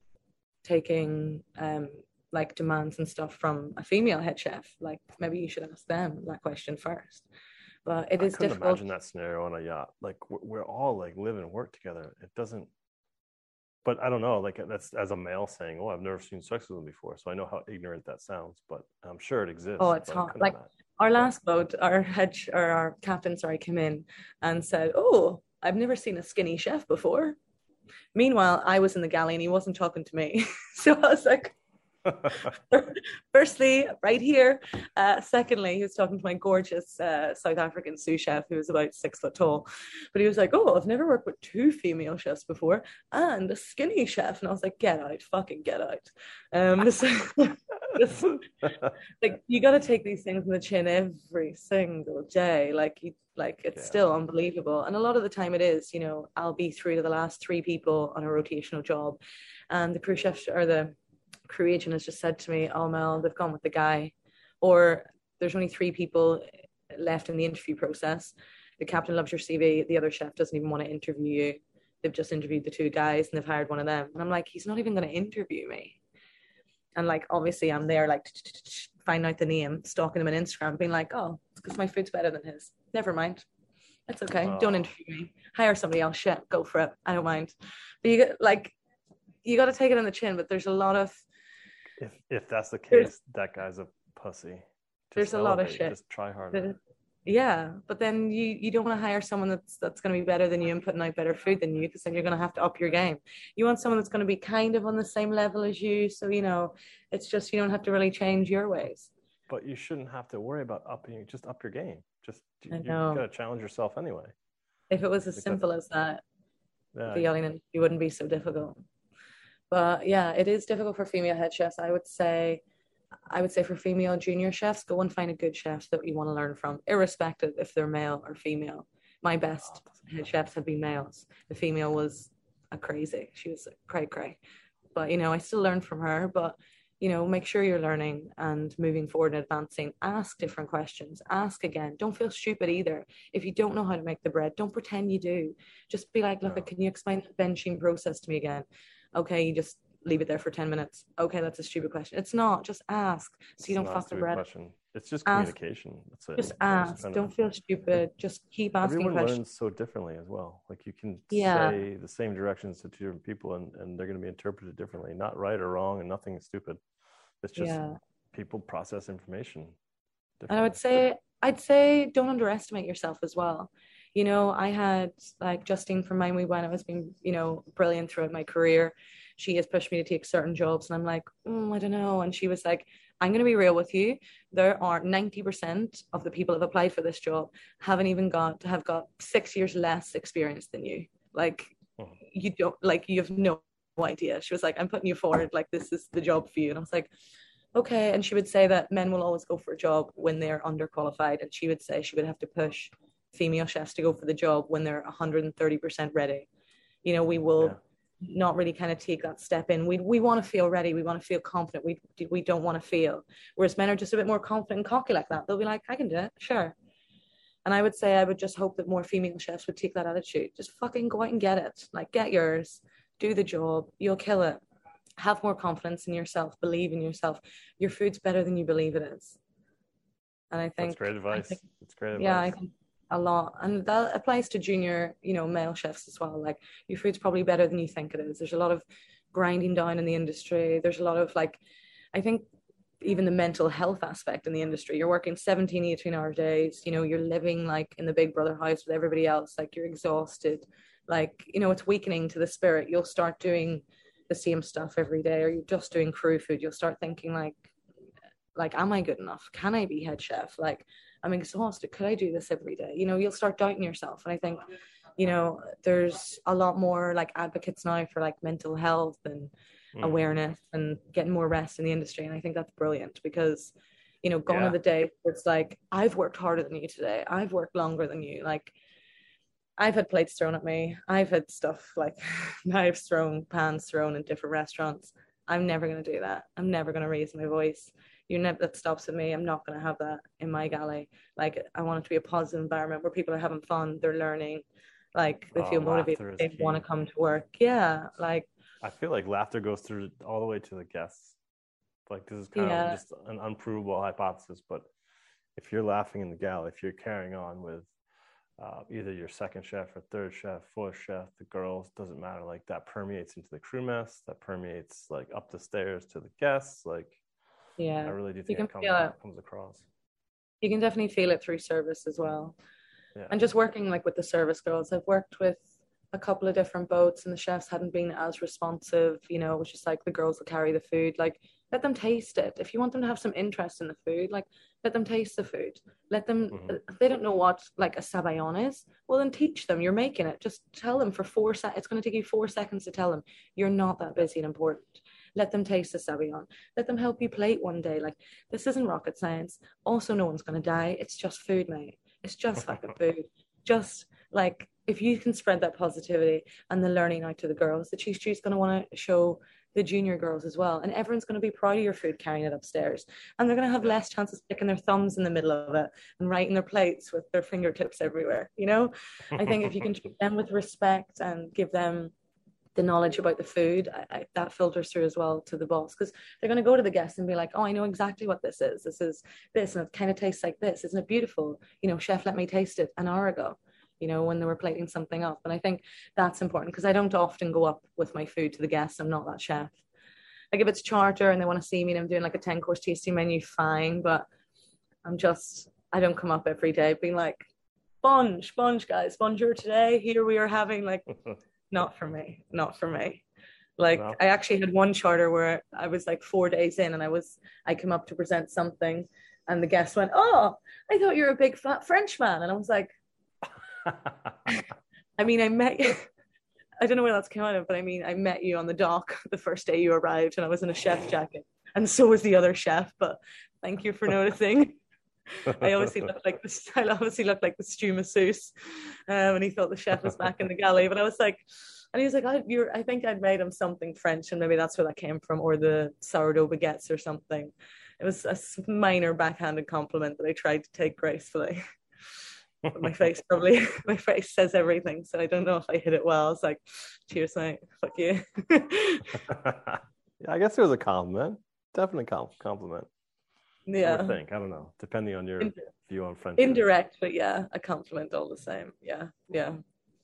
taking um like demands and stuff from a female head chef? Like, maybe you should ask them that question first. But it I is couldn't difficult. imagine that scenario on a yacht. Like we're, we're all like live and work together. It doesn't. But I don't know. Like that's as a male saying, "Oh, I've never seen sexism before," so I know how ignorant that sounds. But I'm sure it Oh, exists. it's But I hot. couldn't Like, imagine. our Yeah. last boat, our head ch- or our captain, sorry, came in and said, "Oh, I've never seen a skinny chef before." Meanwhile, I was in the galley and he wasn't talking to me. So I was like, firstly, right here. Uh, secondly, he was talking to my gorgeous uh, South African sous chef who was about six foot tall. But he was like, "Oh, I've never worked with two female chefs before and a skinny chef." And I was like, "Get out, fucking get out." Um, so, just, like, you got to take these things in the chin every single day. Like, you, like it's Yeah. still unbelievable. And a lot of the time it is, you know, I'll be through to the last three people on a rotational job, and the crew chef or the crew agent has just said to me, "Oh, Mel, they've gone with the guy," or "There's only three people left in the interview process. The captain loves your C V. The other chef doesn't even want to interview you. They've just interviewed the two guys and they've hired one of them." And I'm like, he's not even going to interview me. And like, obviously, I'm there, like, finding out the name, stalking him on Instagram, being like, "Oh, it's because my food's better than his. Never mind. It's okay. Oh. Don't interview me. Hire somebody else. Shit, go for it. I don't mind." But you get like, you got to take it on the chin. But there's a lot of If if that's the There's- case, that guy's a pussy. Just there's a lot of elevate, shit. Just try harder. that- yeah, but then you you don't want to hire someone that's that's going to be better than you and putting out better food than you, because then you're going to have to up your game. You want someone that's going to be kind of on the same level as you, so you know it's just, you don't have to really change your ways. But you shouldn't have to worry about upping. Just up your game. Just you, I you know. gotta challenge yourself anyway. If it was as Because- simple as that, Yeah. the yelling industry wouldn't be so difficult. But yeah, it is difficult for female head chefs. I would say, I would say for female junior chefs, go and find a good chef that you want to learn from, irrespective if they're male or female. My best head chefs have been males. The female was a crazy. She was cray cray. But you know, I still learn from her. But you know, make sure you're learning and moving forward and advancing. Ask different questions. Ask again. Don't feel stupid either. If you don't know how to make the bread, don't pretend you do. Just be like, "Look, No. can you explain the benching process to me again?" Okay, you just leave it there for ten minutes. Okay, that's a stupid question. It's not. Just ask so It's you don't not a fuck the stupid bread. question. It's just Ask. communication. That's it. Just It's ask. kinda- Don't feel stupid. Just keep asking Everyone questions. learns so differently as well. Like you can Yeah. say the same directions to two different people, and, and they're going to be interpreted differently. Not right or wrong, and nothing is stupid. It's just Yeah. people process information. And I would differently. say, I'd say, don't underestimate yourself as well. You know, I had like Justine from Mind We Went, has been, you know, brilliant throughout my career. She has pushed me to take certain jobs, and I'm like, mm, I don't know. And she was like, "I'm going to be real with you. There are ninety percent of the people who have applied for this job haven't even got to have got six years less experience than you. Like, Mhm. you don't, like, you have no idea." She was like, "I'm putting you forward. Like, this is the job for you." And I was like, okay. And she would say that men will always go for a job when they're underqualified. And she would say she would have to push female chefs to go for the job when they're one hundred thirty percent ready. You know, we will Yeah. not really kind of take that step in. We we want to feel ready. We want to feel confident. We we don't want to fail. Whereas men are just a bit more confident and cocky like that. They'll be like, "I can do it, sure." And I would say I would just hope that more female chefs would take that attitude. Just fucking go out and get it. Like, get yours, do the job, you'll kill it. Have more confidence in yourself, believe in yourself. Your food's better than you believe it is. And I think That's great I advice. think- That's great yeah, I advice. think a lot. And that applies to junior, you know, male chefs as well. Like, your food's probably better than you think it is. There's a lot of grinding down in the industry. There's a lot of like, I think even the mental health aspect in the industry. You're working seventeen, eighteen hour days, you know, you're living like in the big brother house with everybody else. Like, you're exhausted. Like, you know, it's weakening to the spirit. You'll start doing the same stuff every day, or you're just doing crew food. You'll start thinking like, like, am I good enough? Can I be head chef? Like, I'm exhausted. Could I do this every day? You know, you'll start doubting yourself. And I think, you know, there's a lot more like advocates now for like mental health and Mm. awareness and getting more rest in the industry. And I think that's brilliant because, you know, gone Yeah. are the days where it's like, I've worked harder than you today. I've worked longer than you. Like, I've had plates thrown at me. I've had stuff like knives thrown, pans thrown in different restaurants. I'm never going to do that. I'm never going to raise my voice. you never that stops with me. I'm not going to have that in my galley. Like, I want it to be a positive environment where people are having fun, they're learning, like they Uh, feel motivated, laughter is they want key. to come to work. Yeah, like I feel like laughter goes through all the way to the guests. Like, this is kind of yeah, just an unprovable hypothesis, but if you're laughing in the galley, if you're carrying on with uh, either your second chef or third chef, fourth chef, the girls, doesn't matter. Like, that permeates into the crew mess, that permeates like up the stairs to the guests. Like, I yeah, really do you think can it comes feel it. out, comes across. You can definitely feel it through service as well. Yeah. And just working like with the service girls, I've worked with a couple of different boats and the chefs hadn't been as responsive, you know, it was just like the girls will carry the food. Like, let them taste it. If you want them to have some interest in the food, like, let them taste the food. Let them, Mhm. if they don't know what like a sabayon is, well then teach them. You're making it. Just tell them for four seconds. It's going to take you four seconds to tell them. You're not that busy and important. Let them taste the sabayon. Let them help you plate one day. Like, this isn't rocket science. Also, no one's going to die. It's just food, mate. It's just fucking food. Just like, if you can spread that positivity and the learning out to the girls, the cheese is going to want to show the junior girls as well. And everyone's going to be proud of your food carrying it upstairs. And they're going to have less chance of sticking their thumbs in the middle of it and writing their plates with their fingertips everywhere. You know, I think if you can treat them with respect and give them the knowledge about the food, I, I, that filters through as well to the boss, because they're going to go to the guests and be like, oh, I know exactly what this is. This is this, and it kind of tastes like this. Isn't it beautiful? You know, chef, let me taste it an hour ago, you know, when they were plating something up. And I think that's important, because I don't often go up with my food to the guests. I'm not that chef. Like, if it's charter and they want to see me and I'm doing like a ten course tasting menu, fine. But I'm just, I don't come up every day being like, sponge, sponge, guys, sponger today. Here we are having like, not for me, not for me. Like, No. I actually had one charter where I was like four days in and I was, I came up to present something and the guest went, oh, I thought you were a big fat French man. And I was like, I mean, I met you. I don't know where that's come out of, but I mean, I met you on the dock the first day you arrived and I was in a chef jacket and so was the other chef, but thank you for noticing. I obviously looked like this. I obviously looked like the stew masseuse, um, and he thought the chef was back in the galley. But I was like, and he was like, I, you're, I think I'd made him something French, and maybe that's where that came from, or the sourdough baguettes or something. It was a minor backhanded compliment that I tried to take gracefully. But my face probably, my face says everything, so I don't know if I hit it well. It's like, cheers, mate. Fuck you. Yeah, I guess it was a compliment. Definitely compliment. Yeah. I think I don't know, depending on your Ind- view on French. Indirect, but yeah, a compliment all the same. Yeah, yeah.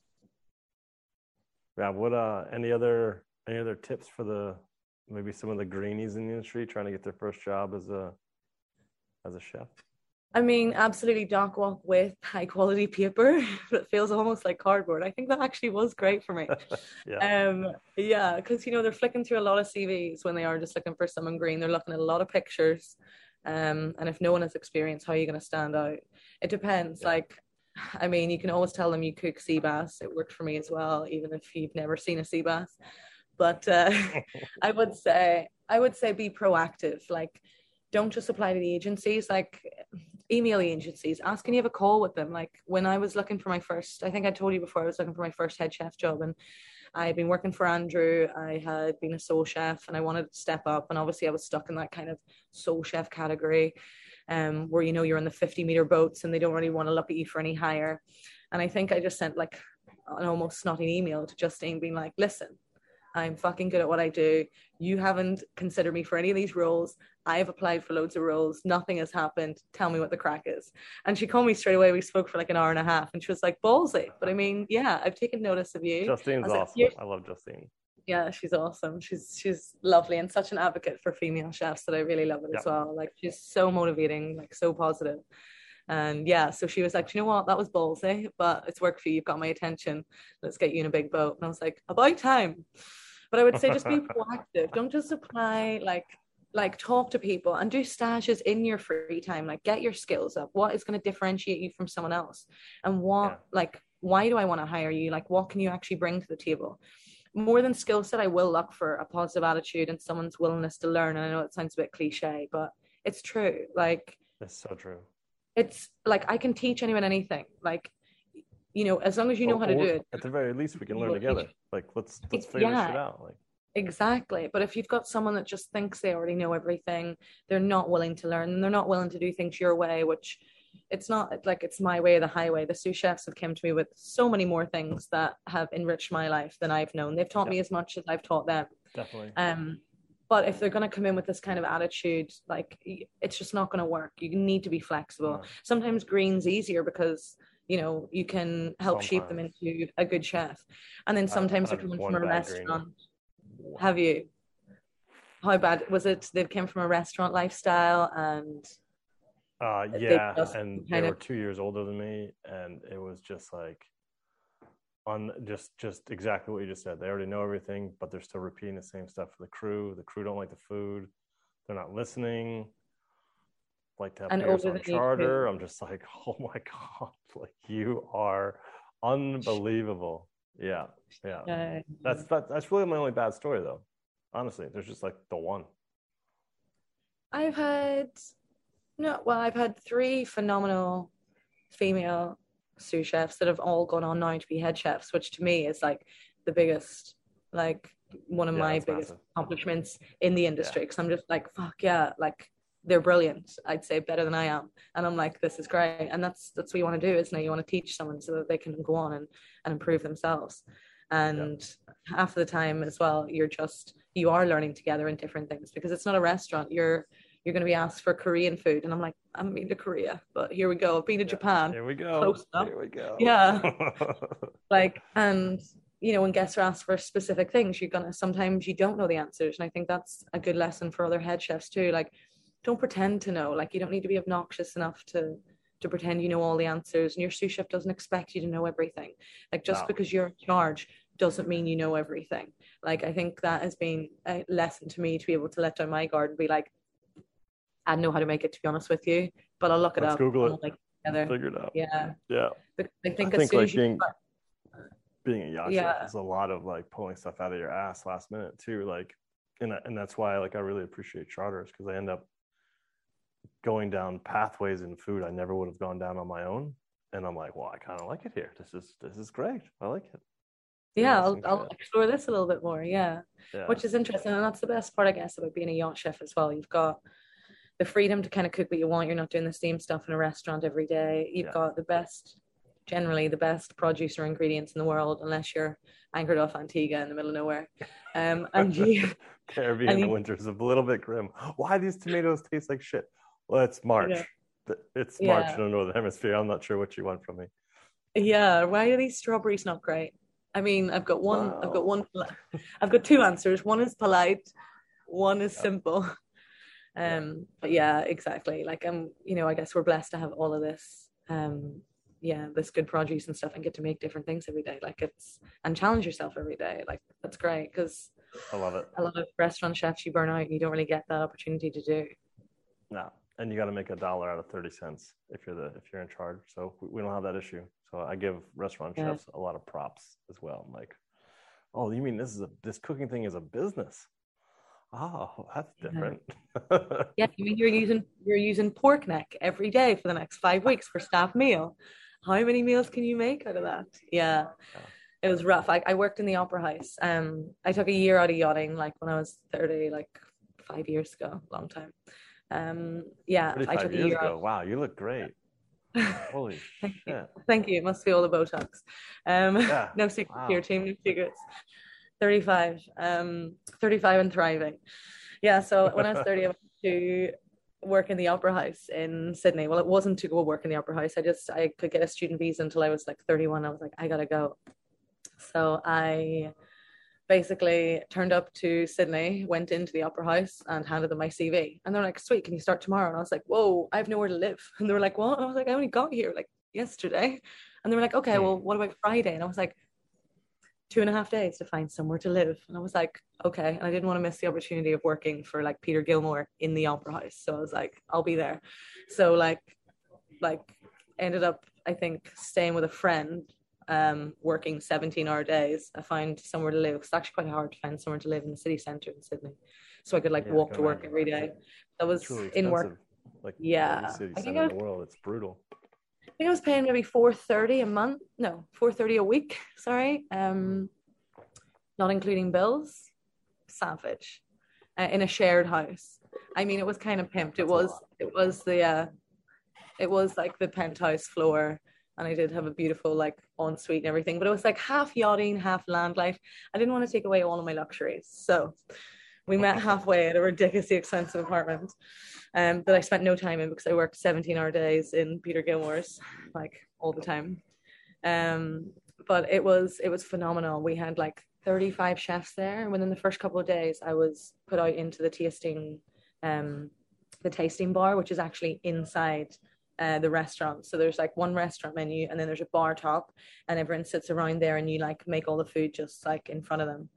Yeah. What? Uh, any other any other tips for the maybe some of the greenies in the industry trying to get their first job as a as a chef? I mean, absolutely dock walk with high quality paper that feels almost like cardboard. I think that actually was great for me. yeah. Um, yeah, because you know they're flicking through a lot of C Vs when they are just looking for someone green. They're looking at a lot of pictures. Um, and if no one has experience, how are you going to stand out? It depends. Yeah. Like, I mean, you can always tell them you cook sea bass. It worked for me as well, even if you've never seen a sea bass. But uh, I would say, I would say, be proactive. Like, don't just apply to the agencies. Like, email the agencies. Ask, can you have a call with them? Like, when I was looking for my first, I think I told you before, I was looking for my first head chef job, and I had been working for Andrew. I had been a sous chef and I wanted to step up. And obviously I was stuck in that kind of sous chef category um, where, you know, you're in the fifty meter boats and they don't really want to look at you for any higher. And I think I just sent like an almost snotty email to Justine being like, listen, I'm fucking good at what I do. You haven't considered me for any of these roles. I have applied for loads of roles. Nothing has happened. Tell me what the crack is. And she called me straight away. We spoke for like an hour and a half and she was like, ballsy. But I mean, yeah, I've taken notice of you. Justine's I awesome. like, I love Justine. Yeah, she's awesome. She's she's lovely and such an advocate for female chefs that I really love it yep. as well. Like, she's so motivating, like so positive. And yeah, so she was like, you know what, that was ballsy, but it's worked for you. You've got my attention. Let's get you in a big boat. And I was like, about time. But I would say just be proactive. Don't just apply, like, like talk to people and do stages in your free time. Like, get your skills up. What is going to differentiate you from someone else? And what, yeah. like, why do I want to hire you? Like, what can you actually bring to the table? More than skill set, I will look for a positive attitude and someone's willingness to learn. And I know it sounds a bit cliche, but it's true. Like, it's so true. It's like, I can teach anyone anything. Like, you know, as long as you know or, how to do it. At the very least, we can learn together. Like, let's let's figure yeah. this shit out. Like, Exactly. But if you've got someone that just thinks they already know everything, they're not willing to learn, and they're not willing to do things your way, which it's not like it's my way or the highway. The sous chefs have come to me with so many more things that have enriched my life than I've known. They've taught Yeah, me as much as I've taught them. definitely. Um, but if they're going to come in with this kind of attitude, like it's just not going to work. You need to be flexible. No. Sometimes green's easier because you know you can help shape them Sometimes. into a good chef, and then I've sometimes they're had coming one from a bad green. restaurant. Wow. Have you? How bad was it? They came from a restaurant lifestyle, and Uh, they yeah, just and they kind were of two years older than me, and it was just like on just just exactly what you just said. They already know everything, but they're still repeating the same stuff for the crew. The crew don't like the food. They're not listening. Like to have and players older on than you charter. too. I'm just like, oh my God, like you are unbelievable. Yeah, yeah. Uh, That's that, that's really my only bad story though. Honestly, there's just like the one. I've had no, well, I've had three phenomenal female sous chefs that have all gone on now to be head chefs, which to me is like the biggest, like one of Yeah, my that's biggest massive. accomplishments in the Yeah, industry. Because I'm just like, fuck yeah, like they're brilliant. I'd say better than I am, and I'm like, this is great, and that's that's what you want to do, isn't it? You want to teach someone so that they can go on and and improve themselves. yeah. And half of the time as well, you're just you are learning together in different things because it's not a restaurant. You're you're going to be asked for Korean food, and I'm like, I haven't been to Korea, but here we go. I've been to Yeah. Japan, Here we go. close enough. Here we go. Yeah, like, and you know, when guests are asked for specific things, you're gonna sometimes you don't know the answers, and I think that's a good lesson for other head chefs too. Like, don't pretend to know. Like, you don't need to be obnoxious enough to to pretend you know all the answers, and your sous chef doesn't expect you to know everything. Like, just No. because you're in charge doesn't mean you know everything. Like, I think that has been a lesson to me to be able to let down my guard and be like, I know how to make it, to be honest with you, but I'll look it Let's up Google and it. we'll make it together. Figure it out. Yeah. Yeah. But I I think as think soon like as you being start, being a yacht yeah, chef is a lot of like pulling stuff out of your ass last minute too. Like, and and that's why like I really appreciate charters because I end up going down pathways in food I never would have gone down on my own. And I'm like, well, I kind of like it here. This is this is great. I like it. yeah, I'll, Interesting I'll shit. explore this a little bit more. Yeah, Yeah. which is interesting. And that's the best part, I guess, about being a yacht chef as well. You've got the freedom to kind of cook what you want. You're not doing the same stuff in a restaurant every day. You've Yeah. got the best, generally the best produce or ingredients in the world, unless you're anchored off Antigua in the middle of nowhere. Um, and you, Caribbean and in the you, winter is a little bit grim. Why these tomatoes taste like shit? Well, it's March. yeah, It's March yeah, in the Northern Hemisphere. I'm not sure what you want from me. yeah. Why are these strawberries not great? I mean, I've got one, I've got Wow. one, I've got two answers. One is polite, one is Yeah. simple. Yeah. Um, but yeah, exactly. Like um, you know, I guess we're blessed to have all of this, um, yeah, this good produce and stuff, and get to make different things every day. Like it's and challenge yourself every day. Like that's great because I love it. a lot of restaurant chefs you burn out and you don't really get that opportunity to do. No, and you got to make a dollar out of thirty cents if you're the if you're in charge. So we we don't have that issue. So I give restaurant Yeah. chefs a lot of props as well. I'm like, oh, you mean this is a this cooking thing is a business? Oh, that's Yeah. different. Yeah, you mean you're using you're using pork neck every day for the next five weeks for staff meal. How many meals can you make out of that? Yeah. Yeah. It was rough. I, I worked in the opera house. Um, I took a year out of yachting, like when I was thirty, like five years ago, long time. Um, yeah, I thirty-five took a years year ago. out. Wow, you look great. Holy Thank you. shit. Thank you. It must be all the Botox. Um, Yeah. no secrets Wow. here, team. No secrets. thirty-five. Um, thirty-five and thriving. Yeah. So when I was thirty, I went to work in the opera house in Sydney. Well, it wasn't to go work in the opera house. I just I could get a student visa until I was like thirty-one. I was like, I gotta go. So I basically turned up to Sydney, went into the opera house and handed them my C V. And they're like, sweet, can you start tomorrow? And I was like, whoa, I have nowhere to live. And they were like, what? And I was like, I only got here like yesterday. And they were like, okay, Hmm. well, what about Friday? And I was like, two and a half days to find somewhere to live. And I was like, okay. And I didn't want to miss the opportunity of working for like Peter Gilmore in the opera house. So I was like, I'll be there. So like, like ended up, I think, staying with a friend, um, working seventeen hour days. I found somewhere to live. It's actually quite hard to find somewhere to live in the city centre in Sydney. So I could like Yeah, I walk can to work imagine. every day. That was It's really in expensive. work. Like Yeah. every city I think center I in was, the world, it's brutal. I think I was paying maybe four thirty a month. No, four thirty a week. Sorry. Um, not including bills. savage uh, in a shared house. I mean, it was kind of pimped. It That's a was lot. it was the uh, it was like the penthouse floor, and I did have a beautiful like ensuite and everything. But it was like half yachting, half land life. I didn't want to take away all of my luxuries, so we met halfway at a ridiculously expensive apartment um, that I spent no time in because I worked seventeen hour days in Peter Gilmore's like all the time. Um, but it was it was phenomenal. We had like thirty-five chefs there, and within the first couple of days, I was put out into the tasting, um, the tasting bar, which is actually inside uh, the restaurant. So there's like one restaurant menu, and then there's a bar top, and everyone sits around there, and you like make all the food just like in front of them.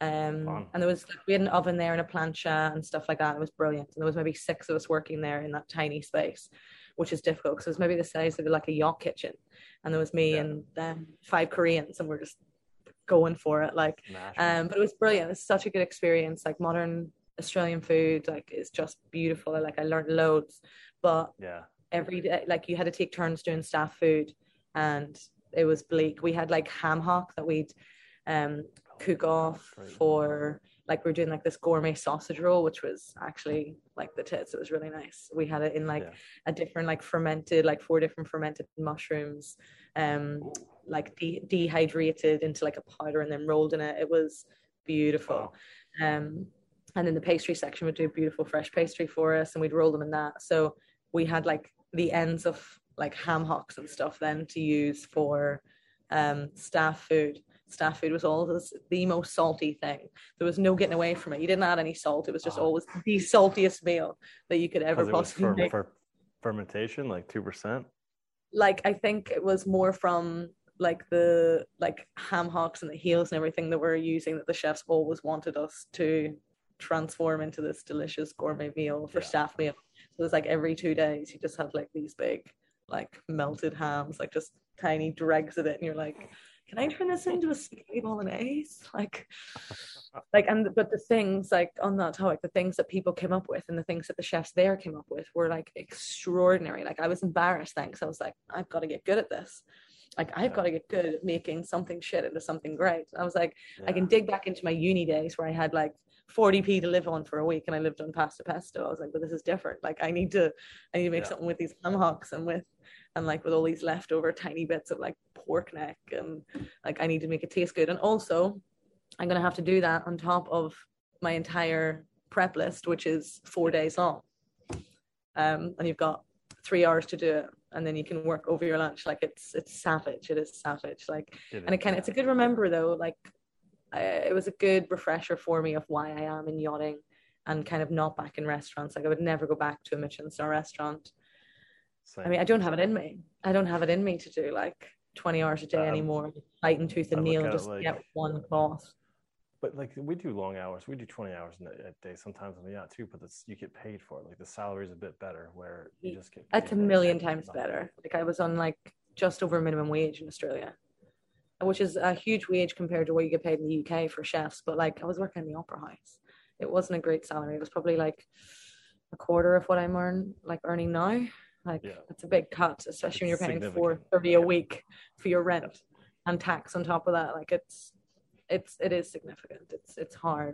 Um, and there was like, we had an oven there and a plancha and stuff like that. It was brilliant. And there was maybe six of us working there in that tiny space, which is difficult because it was maybe the size of like a yacht kitchen. And there was me yeah. and um, five Koreans, and we're just going for it. Like, um, but it was brilliant. It's such a good experience. Like modern Australian food, like it's just beautiful. I, like I learned loads, but yeah, every day, like you had to take turns doing staff food, and it was bleak. We had like ham hock that we'd um cook off for, like we we're doing like this gourmet sausage roll, which was actually like the tits. It was really nice. We had it in like yeah. a different like fermented, like four different fermented mushrooms, um Ooh. like de- dehydrated into like a powder and then rolled in it. It was beautiful. Wow. Um and then the pastry section would do beautiful fresh pastry for us, and we'd roll them in that. So we had like the ends of like ham hocks and stuff then to use for um staff food. Staff food was always the most salty thing. There was no getting away from it. You didn't add any salt. It was just oh. always the saltiest meal that you could ever possibly fer- make. For fermentation, like two percent? Like, I think it was more from like the like ham hocks and the heels and everything that we're using that the chefs always wanted us to transform into this delicious gourmet meal for yeah. staff meal. So it was like every two days you just had like these big like melted hams, like just tiny dregs of it, and you're like, can I turn this into a spaghetti bolognese? Like, like, and but the things like on that topic, the things that people came up with and the things that the chefs there came up with were like extraordinary. Like I was embarrassed then because I was like, I've got to get good at this. Like I've yeah. got to get good at making something shit into something great. I was like, yeah. I can dig back into my uni days where I had like forty p to live on for a week and I lived on pasta pesto. I was like, but this is different. Like I need to, I need to make yeah. something with these ham hocks and with, and like with all these leftover tiny bits of like pork neck, and like I need to make it taste good. And also I'm going to have to do that on top of my entire prep list, which is four days long. Um, and you've got three hours to do it, and then you can work over your lunch. Like it's, it's savage. It is savage. Like, it and it kind of, it's a good remember though. Like I, it was a good refresher for me of why I am in yachting and kind of not back in restaurants. Like I would never go back to a Michelin star restaurant. Same. I mean, I don't have it in me. I don't have it in me to do like twenty hours a day um, anymore, fighting tooth and nail and just like, get one cloth. But like we do long hours, we do twenty hours a day sometimes on the yacht too. But it's, you get paid for it. Like the salary is a bit better, where you just get. It's a million times better. Like I was on like just over minimum wage in Australia, which is a huge wage compared to what you get paid in the U K for chefs. But like I was working in the Opera House, it wasn't a great salary. It was probably like a quarter of what I'm earn like earning now. Like yeah. it's a big cut, especially it's when you're paying four thirty a week for your rent yeah. and tax on top of that. Like it's it's it is significant. It's it's hard.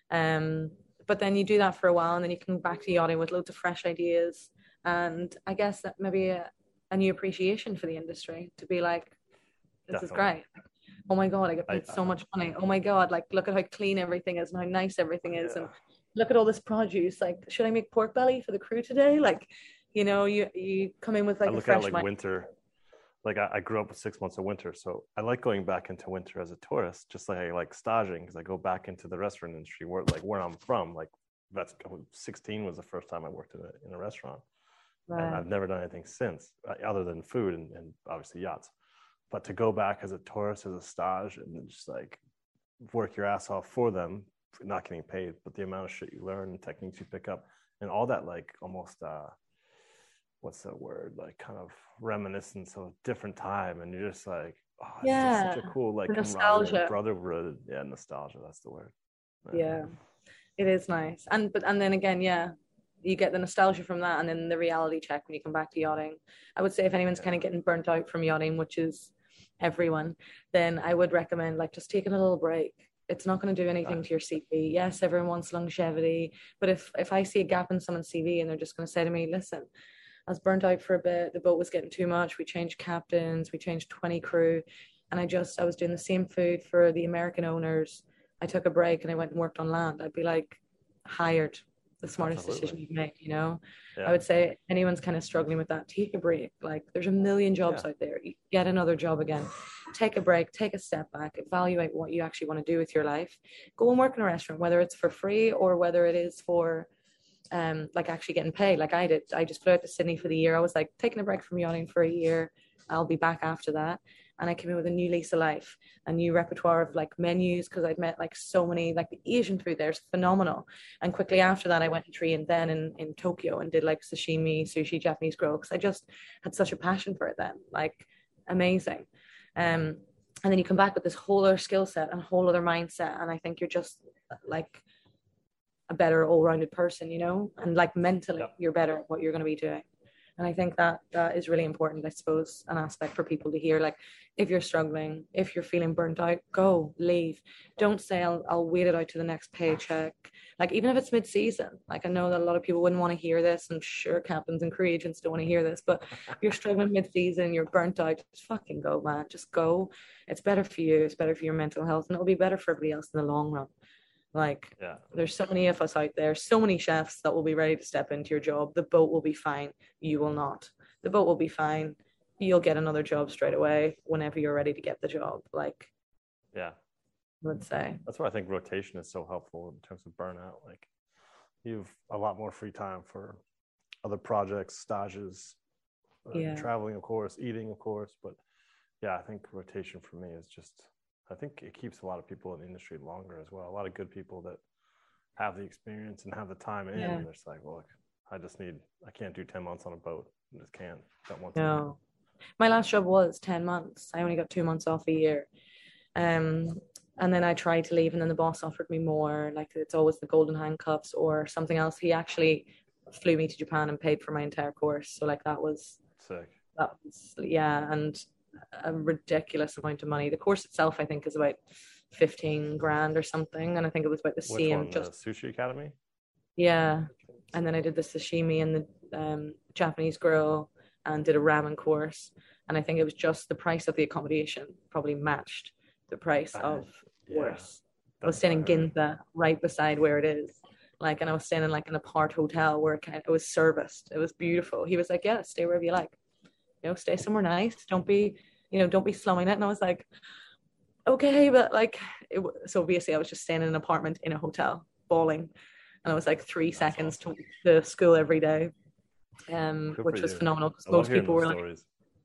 Um but then you do that for a while, and then you come back to yachting with loads of fresh ideas, and I guess that maybe a, a new appreciation for the industry, to be like, this Definitely. is great. Oh my god, I get paid I, so I, much money. Oh my god, like look at how clean everything is and how nice everything is, yeah. and look at all this produce. Like, should I make pork belly for the crew today? Like, you know, you you come in with like I look a fresh at like mind. winter. Like I, I grew up with six months of winter, so I like going back into winter as a tourist, just like I like staging, because I go back into the restaurant industry where like where I'm from. Like that's sixteen was the first time I worked in a in a restaurant, right. and I've never done anything since, other than food and, and obviously yachts. But to go back as a tourist, as a stage, and just like work your ass off for them, not getting paid, but the amount of shit you learn and techniques you pick up, and all that like almost. Uh, what's that word, like kind of reminiscence of a different time, and you're just like, oh, it's yeah. just such a cool like nostalgia, brotherhood. Yeah, nostalgia, that's the word. Yeah. yeah, it is nice. And but and then again, yeah, you get the nostalgia from that, and then the reality check when you come back to yachting. I would say if anyone's yeah. kind of getting burnt out from yachting, which is everyone, then I would recommend like just taking a little break. It's not going to do anything to your C V. Yes, everyone wants longevity, but if if I see a gap in someone's C V and they're just going to say to me, listen, I was burnt out for a bit, the boat was getting too much, we changed captains, we changed twenty crew, and I just I was doing the same food for the American owners. I took a break and I went and worked on land. I'd be like, hired. The smartest Absolutely. Decision you've made, you know. Yeah. I would say anyone's kind of struggling with that, take a break. Like, there's a million jobs yeah. out there. You get another job again. Take a break, take a step back, evaluate what you actually want to do with your life. Go and work in a restaurant, whether it's for free or whether it is for um like actually getting paid. Like I did. I just flew out to Sydney for the year. I was like taking a break from yachting for a year. I'll be back after that. And I came in with a new lease of life, a new repertoire of like menus, because I'd met like so many, like the Asian food there is phenomenal. And quickly after that, I went to train then in, in Tokyo and did like sashimi, sushi, Japanese grill, because I just had such a passion for it then, like amazing. Um, and then you come back with this whole other skill set and whole other mindset. And I think you're just like a better all-rounded person, you know, and like mentally yeah. you're better at what you're going to be doing. And I think that that is really important, I suppose, an aspect for people to hear. Like, if you're struggling, if you're feeling burnt out, go, leave. Don't say, I'll, I'll wait it out to the next paycheck. Like, even if it's mid-season. Like, I know that a lot of people wouldn't want to hear this. I'm sure captains and crew agents don't want to hear this. But if you're struggling mid-season, you're burnt out, just fucking go, man. Just go. It's better for you. It's better for your mental health. And it'll be better for everybody else in the long run. Like, yeah. there's so many of us out there, so many chefs that will be ready to step into your job. The boat will be fine. You will not. The boat will be fine. You'll get another job straight away whenever you're ready to get the job. Like, yeah, I would say. That's why I think rotation is so helpful in terms of burnout. Like, you've a lot more free time for other projects, stages, uh, yeah. traveling, of course, eating, of course. But yeah, I think rotation for me is just, I think it keeps a lot of people in the industry longer as well. A lot of good people that have the experience and have the time in, yeah. and they're just like, well, look, I just need, I can't do ten months on a boat. I just can't. That one. No. My last job was ten months. I only got two months off a year. Um, and then I tried to leave, and then the boss offered me more. Like, it's always the golden handcuffs or something else. He actually flew me to Japan and paid for my entire course. So like that was sick. That was, yeah. And a ridiculous amount of money. The course itself, I think, is about fifteen grand or something, and I think it was about the Which same. One, just the Sushi Academy. Yeah, and then I did the sashimi and the um, Japanese grill, and did a ramen course, and I think it was just the price of the accommodation probably matched the price uh, of the yeah, course. I was staying in Ginza, right beside where it is, like, and I was staying in like an apart hotel where it, kind of, it was serviced. It was beautiful. He was like, "Yeah, stay wherever you like." You know, stay somewhere nice. Don't be, you know, don't be slumming it. And I was like, okay, but like, it, so basically I was just staying in an apartment in a hotel, bawling. And I was like three That's seconds awesome. to, to school every day, um, which was you. phenomenal because most people were like,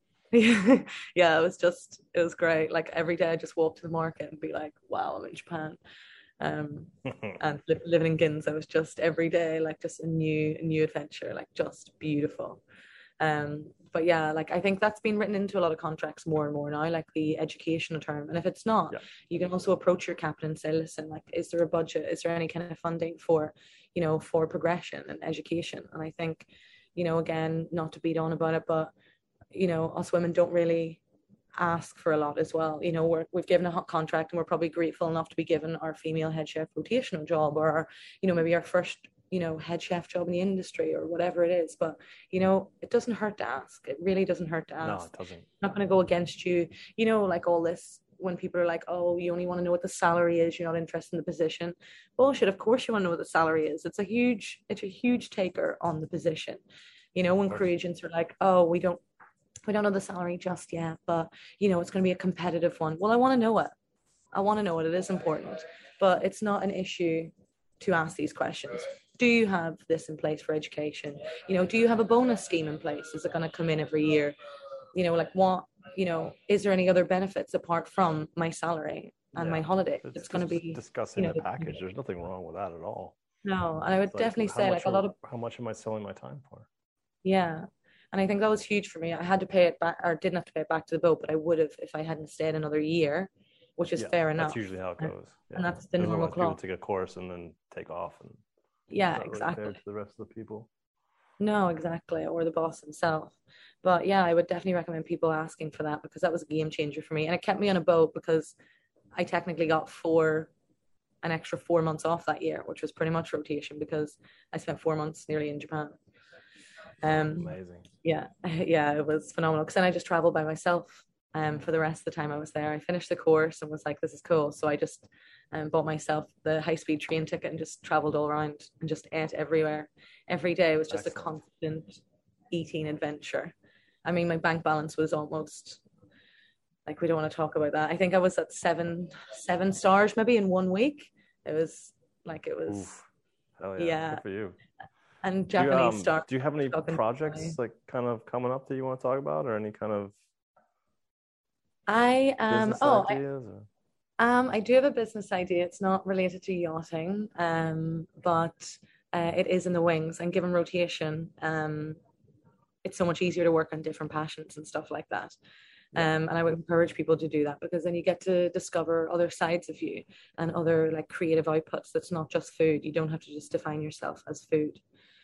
yeah, it was just, it was great. Like every day I just walk to the market and be like, wow, I'm in Japan. Um, and li- living in Ginza was just every day, like just a new, a new adventure, like just beautiful. Um, but yeah, like I think that's been written into a lot of contracts more and more now, like the educational term. And if it's not, yeah. you can also approach your captain and say, listen, like, is there a budget? Is there any kind of funding for, you know, for progression and education? And I think, you know, again, not to beat on about it, but, you know, us women don't really ask for a lot as well. You know, we're, we've given a hot contract and we're probably grateful enough to be given our female head chef rotational job, or our, you know, maybe our first, you know, head chef job in the industry or whatever it is. But, you know, it doesn't hurt to ask. It really doesn't hurt to ask. No, it doesn't. It's not going to go against you. You know, like all this, when people are like, oh, you only want to know what the salary is, you're not interested in the position. Bullshit. Of course you want to know what the salary is. It's a huge, it's a huge taker on the position. You know, when crew agents are like, oh, we don't, we don't know the salary just yet, but, you know, it's going to be a competitive one. Well, I want to know it. I want to know it. It is important. But it's not an issue to ask these questions. Do you have this in place for education? You know, do you have a bonus scheme in place? Is it going to come in every year? You know, like what, you know, is there any other benefits apart from my salary and yeah. my holiday? It's, it's going to be discussing you know, the package. There's nothing wrong with that at all. No, and I would it's definitely like, say like a lot of how much am I selling my time for? Yeah. And I think that was huge for me. I had to pay it back, or didn't have to pay it back to the boat, but I would have if I hadn't stayed another year, which is yeah, fair enough. That's usually how it goes. Yeah. And that's the There's normal clock. People take a course and then take off. And yeah, not exactly. Really fair to the rest of the people. No, exactly. Or the boss himself. But yeah, I would definitely recommend people asking for that, because that was a game changer for me. And it kept me on a boat because I technically got four an extra four months off that year, which was pretty much rotation because I spent four months nearly in Japan. Um, Amazing. Yeah, yeah, it was phenomenal. Because then I just traveled by myself um, for the rest of the time I was there. I finished the course and was like, this is cool. So I just um, bought myself the high-speed train ticket and just traveled all around and just ate everywhere. Every day was just Excellent. a constant eating adventure. I mean, my bank balance was almost like, we don't want to talk about that. I think I was at seven seven stars maybe in one week. It was like it was Oof. Hell yeah. yeah. Good for you. And Do you, Japanese um, stars. do you have any talking projects Japanese. like kind of coming up that you want to talk about, or any kind of I um business oh I, ideas? Or... um I do have a business idea. It's not related to yachting, um, but uh, it is in the wings. And given rotation, um, it's so much easier to work on different passions and stuff like that. Yeah. Um, and I would encourage people to do that because then you get to discover other sides of you and other like creative outputs that's not just food. You don't have to just define yourself as food.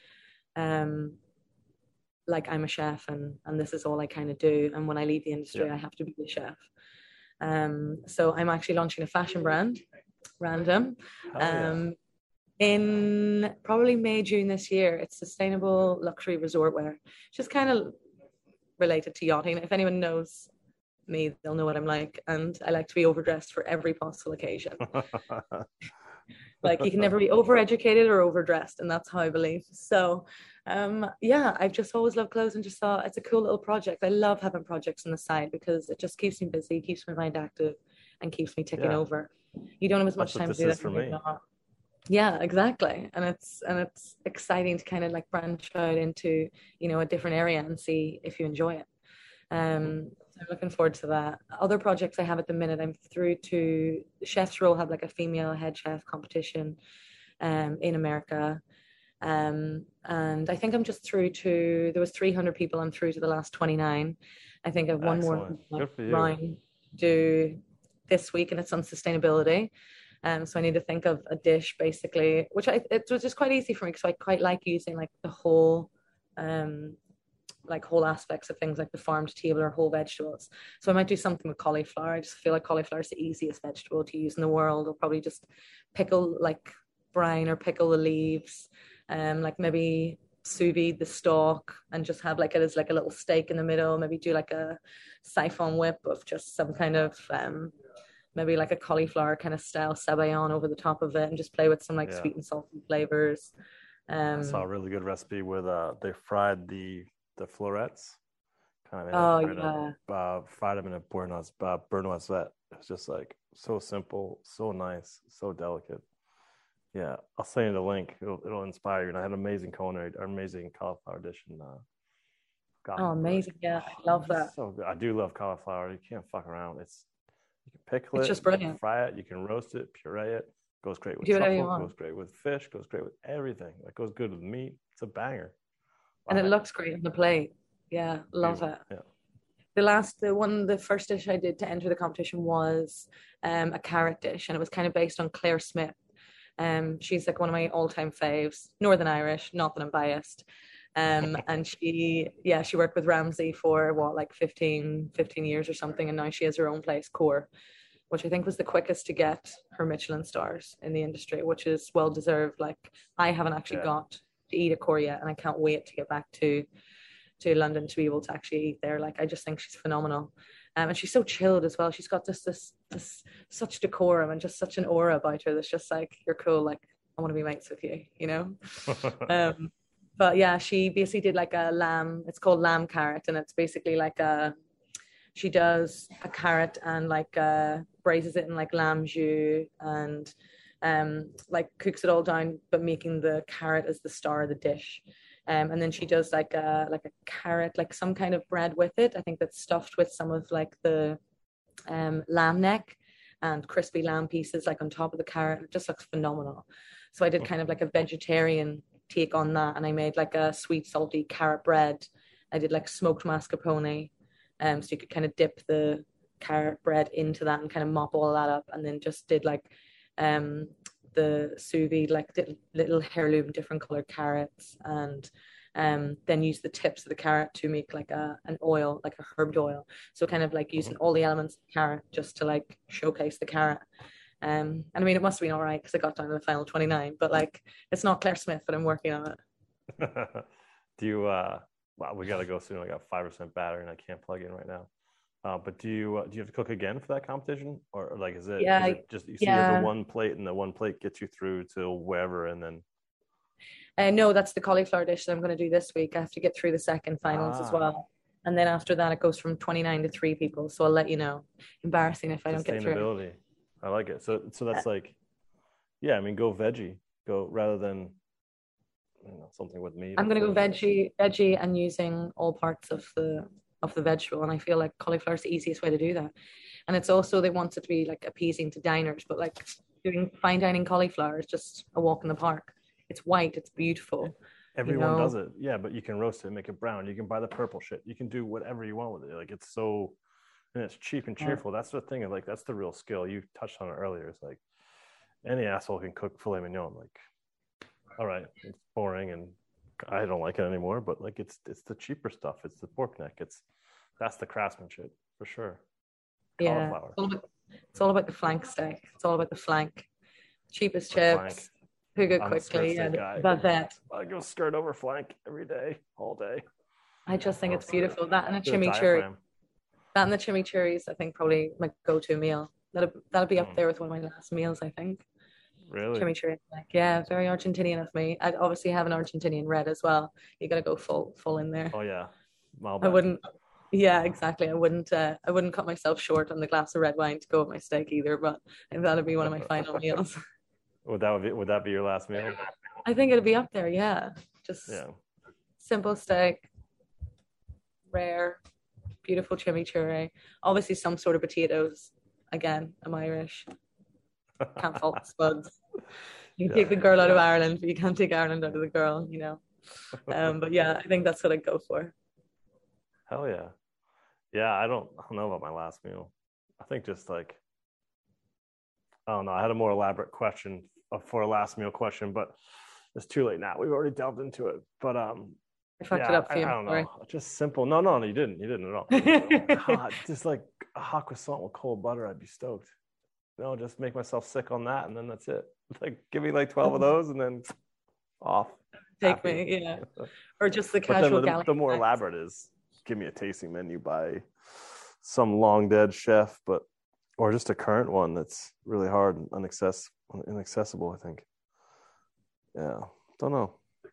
Um, like I'm a chef and and this is all I kind of do. And when I leave the industry, Yeah. I have to be a chef. Um, so I'm actually launching a fashion brand, Random, Hell yeah. um, in probably May, June this year. It's sustainable luxury resort wear, just kind of related to yachting. If anyone knows me, they'll know what I'm like. And I like to be overdressed for every possible occasion. Like you can never be overeducated or overdressed, and that's how I believe. So um yeah, I've just always loved clothes and just thought it's a cool little project. I love having projects on the side because it just keeps me busy, keeps my mind active, and keeps me ticking Yeah. over. You don't have as much That's what time to this do is that for when me. you're not. Yeah, exactly. And it's and it's exciting to kind of like branch out into, you know, a different area and see if you enjoy it. Um, so I'm looking forward to that. Other projects I have at the minute, I'm through to Chef's Roll had like a female head chef competition um, in America. Um, and I think I'm just through to, there was three hundred people, I'm through to the last twenty-nine. I think I have one more Excellent. Good for you. round do this week and it's on sustainability. Um, so I need to think of a dish basically, which I, it was just quite easy for me because I quite like using like the whole, um, like whole aspects of things like the farm to table or whole vegetables. So I might do something with cauliflower. I just feel like cauliflower is the easiest vegetable to use in the world. I'll probably just pickle like brine or pickle the leaves, um, like maybe sous vide the stalk and just have like it as like a little steak in the middle. Maybe do like a siphon whip of just some kind of um, maybe like a cauliflower kind of style sabayon over the top of it and just play with some like Yeah. sweet and salty flavors. Um, I saw a really good recipe with uh they fried the the florets, kind of in oh it, right yeah. up, uh, fried them in a beurre noise, uh, beurre noisette. It's just like so simple, so nice, so delicate. Yeah, I'll send you the link. It'll, it'll inspire you. And I had an amazing culinary, an amazing cauliflower dish in uh, Oh, amazing. Yeah, I love that. So good. I do love cauliflower. You can't fuck around. It's you can pickle It's it, just you can brilliant. fry it, you can roast it, puree it. Goes great with Do whatever you truffle, want. goes great with fish, goes great with everything. It goes good with meat. It's a banger. And it Wow. looks great on the plate. Yeah, love Beautiful. it. Yeah. The last, the one, the first dish I did to enter the competition was um, a carrot dish, and it was kind of based on Claire Smith. Um, she's like one of my all-time faves, Northern Irish, not that I'm biased. Um, and she, yeah, she worked with Ramsay for what, like fifteen, fifteen years or something, and now she has her own place, Core, which I think was the quickest to get her Michelin stars in the industry, which is well deserved. Like I haven't actually Yeah. got to eat a Core yet, and I can't wait to get back to to London to be able to actually eat there. Like I just think she's phenomenal. Um, and she's so chilled as well. She's got this this this such decorum and just such an aura about her that's just like, you're cool, like I want to be mates with you, you know? um but yeah, she basically did like a lamb, it's called lamb carrot, and it's basically like a, she does a carrot and like uh braises it in like lamb jus and um like cooks it all down, but making the carrot as the star of the dish. Um, and then she does like a like a carrot, like some kind of bread with it. I think that's stuffed with some of like the um, lamb neck and crispy lamb pieces like on top of the carrot. It just looks phenomenal. So I did kind of like a vegetarian take on that, and I made like a sweet salty carrot bread. I did like smoked mascarpone, um, so you could kind of dip the carrot bread into that and kind of mop all that up, and then just did like um the sous vide, like little heirloom different colored carrots, and um, then use the tips of the carrot to make like a an oil, like a herbed oil. So kind of like using all the elements of the carrot just to like showcase the carrot. Um, and I mean, it must have been all right because I got down to the final twenty-nine, but like, it's not Claire Smith, but I'm working on it. Do you, uh, wow, we got to go soon. I got five percent battery and I can't plug in right now. Uh, but do you, uh, do you have to cook again for that competition? Or, or like, is it, Yeah, is it just, you see yeah. the one plate and the one plate gets you through to wherever and then? Uh, no, that's the cauliflower dish that I'm going to do this week. I have to get through the second finals Ah. as well. And then after that, it goes from twenty-nine to three people. So I'll let you know. Embarrassing if I don't get through. Sustainability. I like it. So, so that's like, yeah, I mean, go veggie, go rather than, you know, something with meat. I'm going to go veggie, veggie and using all parts of the, of the vegetable. And I feel like cauliflower is the easiest way to do that. And it's also, they want it to be like appeasing to diners, but like doing fine dining cauliflower is just a walk in the park. It's white, it's beautiful. Everyone you know? does it. Yeah, but you can roast it and make it brown. You can buy the purple shit. You can do whatever you want with it. Like, it's so, and it's cheap and cheerful. Yeah. That's the thing. Like, that's the real skill. You touched on it earlier. It's like any asshole can cook filet mignon. Like, all right, it's boring and I don't like it anymore. But like, it's it's the cheaper stuff. It's the pork neck. It's that's the craftsmanship for sure. Yeah, it's all, about, it's all about the flank steak. It's all about the flank. Cheapest the chips. Flank. Cook it quickly. Yeah, but that. I go skirt over flank every day, all day. I just think it's beautiful. That and a chimichurri. That and the chimichurris, I think, probably my go-to meal. That'll that'll be up mm. there with one of my last meals, I think. Really? Chimichurri, like, yeah, very Argentinian of me. I'd obviously have an Argentinian red as well. You gotta go full full in there. Oh yeah. Malbec. I wouldn't. Yeah, exactly. I wouldn't. Uh, I wouldn't cut myself short on the glass of red wine to go with my steak either. But that'll be one of my final meals. Would that be, would that be your last meal? I think it'd be up there. Yeah, just yeah. Simple steak, rare, beautiful chimichurri. Obviously, some sort of potatoes. Again, I'm Irish. Can't fault the spuds. You can yeah. take the girl out of Ireland, but you can't take Ireland out of the girl. You know. Um, but yeah, I think that's what I'd go for. Hell yeah, yeah. I don't, I don't know about my last meal. I think just like, I don't know. I had a more elaborate question for a last meal question, but it's too late now. We've already delved into it. But um, I fucked yeah, it up for I, you. I don't Sorry. know. Just simple. No, no, no, you didn't. You didn't at all. hot, just like a hot croissant with cold butter, I'd be stoked. No, just make myself sick on that, and then that's it. Like, give me like twelve of those, and then off. Take Happy. me, yeah. Or just the casual. But then the, the more elaborate is give me a tasting menu by some long dead chef, but or just a current one that's really hard and inaccess- inaccessible, I think. Yeah, don't know.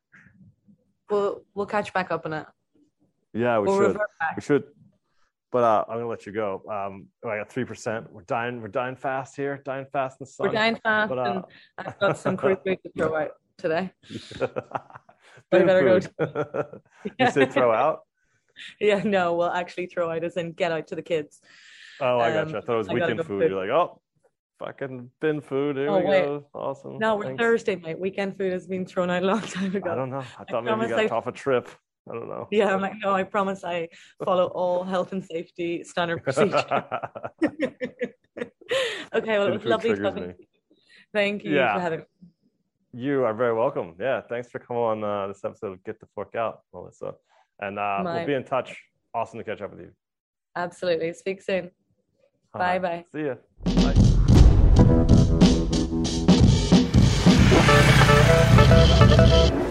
We'll we'll catch back up on it. Yeah, we we'll should. We should. But uh, I'm gonna let you go. Um, I got three percent. We're dying. We're dying fast here. Dying fast in the sun. We're dying fast, but, uh... and I've got some crude food to throw out today. I better food. go. You said throw out? Yeah, no. We'll actually throw out as in get out to the kids. Oh, I got you. I thought it was weekend food. food. You're like, oh, fucking bin food. Here oh, we wait. go. Awesome. No, we're Thanks. Thursday night. Weekend food has been thrown out a long time ago. I don't know. I thought I maybe you got I... off a trip. I don't know. Yeah, I'm like, no, I promise I follow all health and safety standard procedure. Okay, well, it was lovely talking. Thank you yeah. for having me. You are very welcome. Yeah, thanks for coming on uh, this episode of Get the Fork Out, Melissa. And uh, My... we'll be in touch. Awesome to catch up with you. Absolutely. Speak soon. Uh, bye bye. See ya. Bye.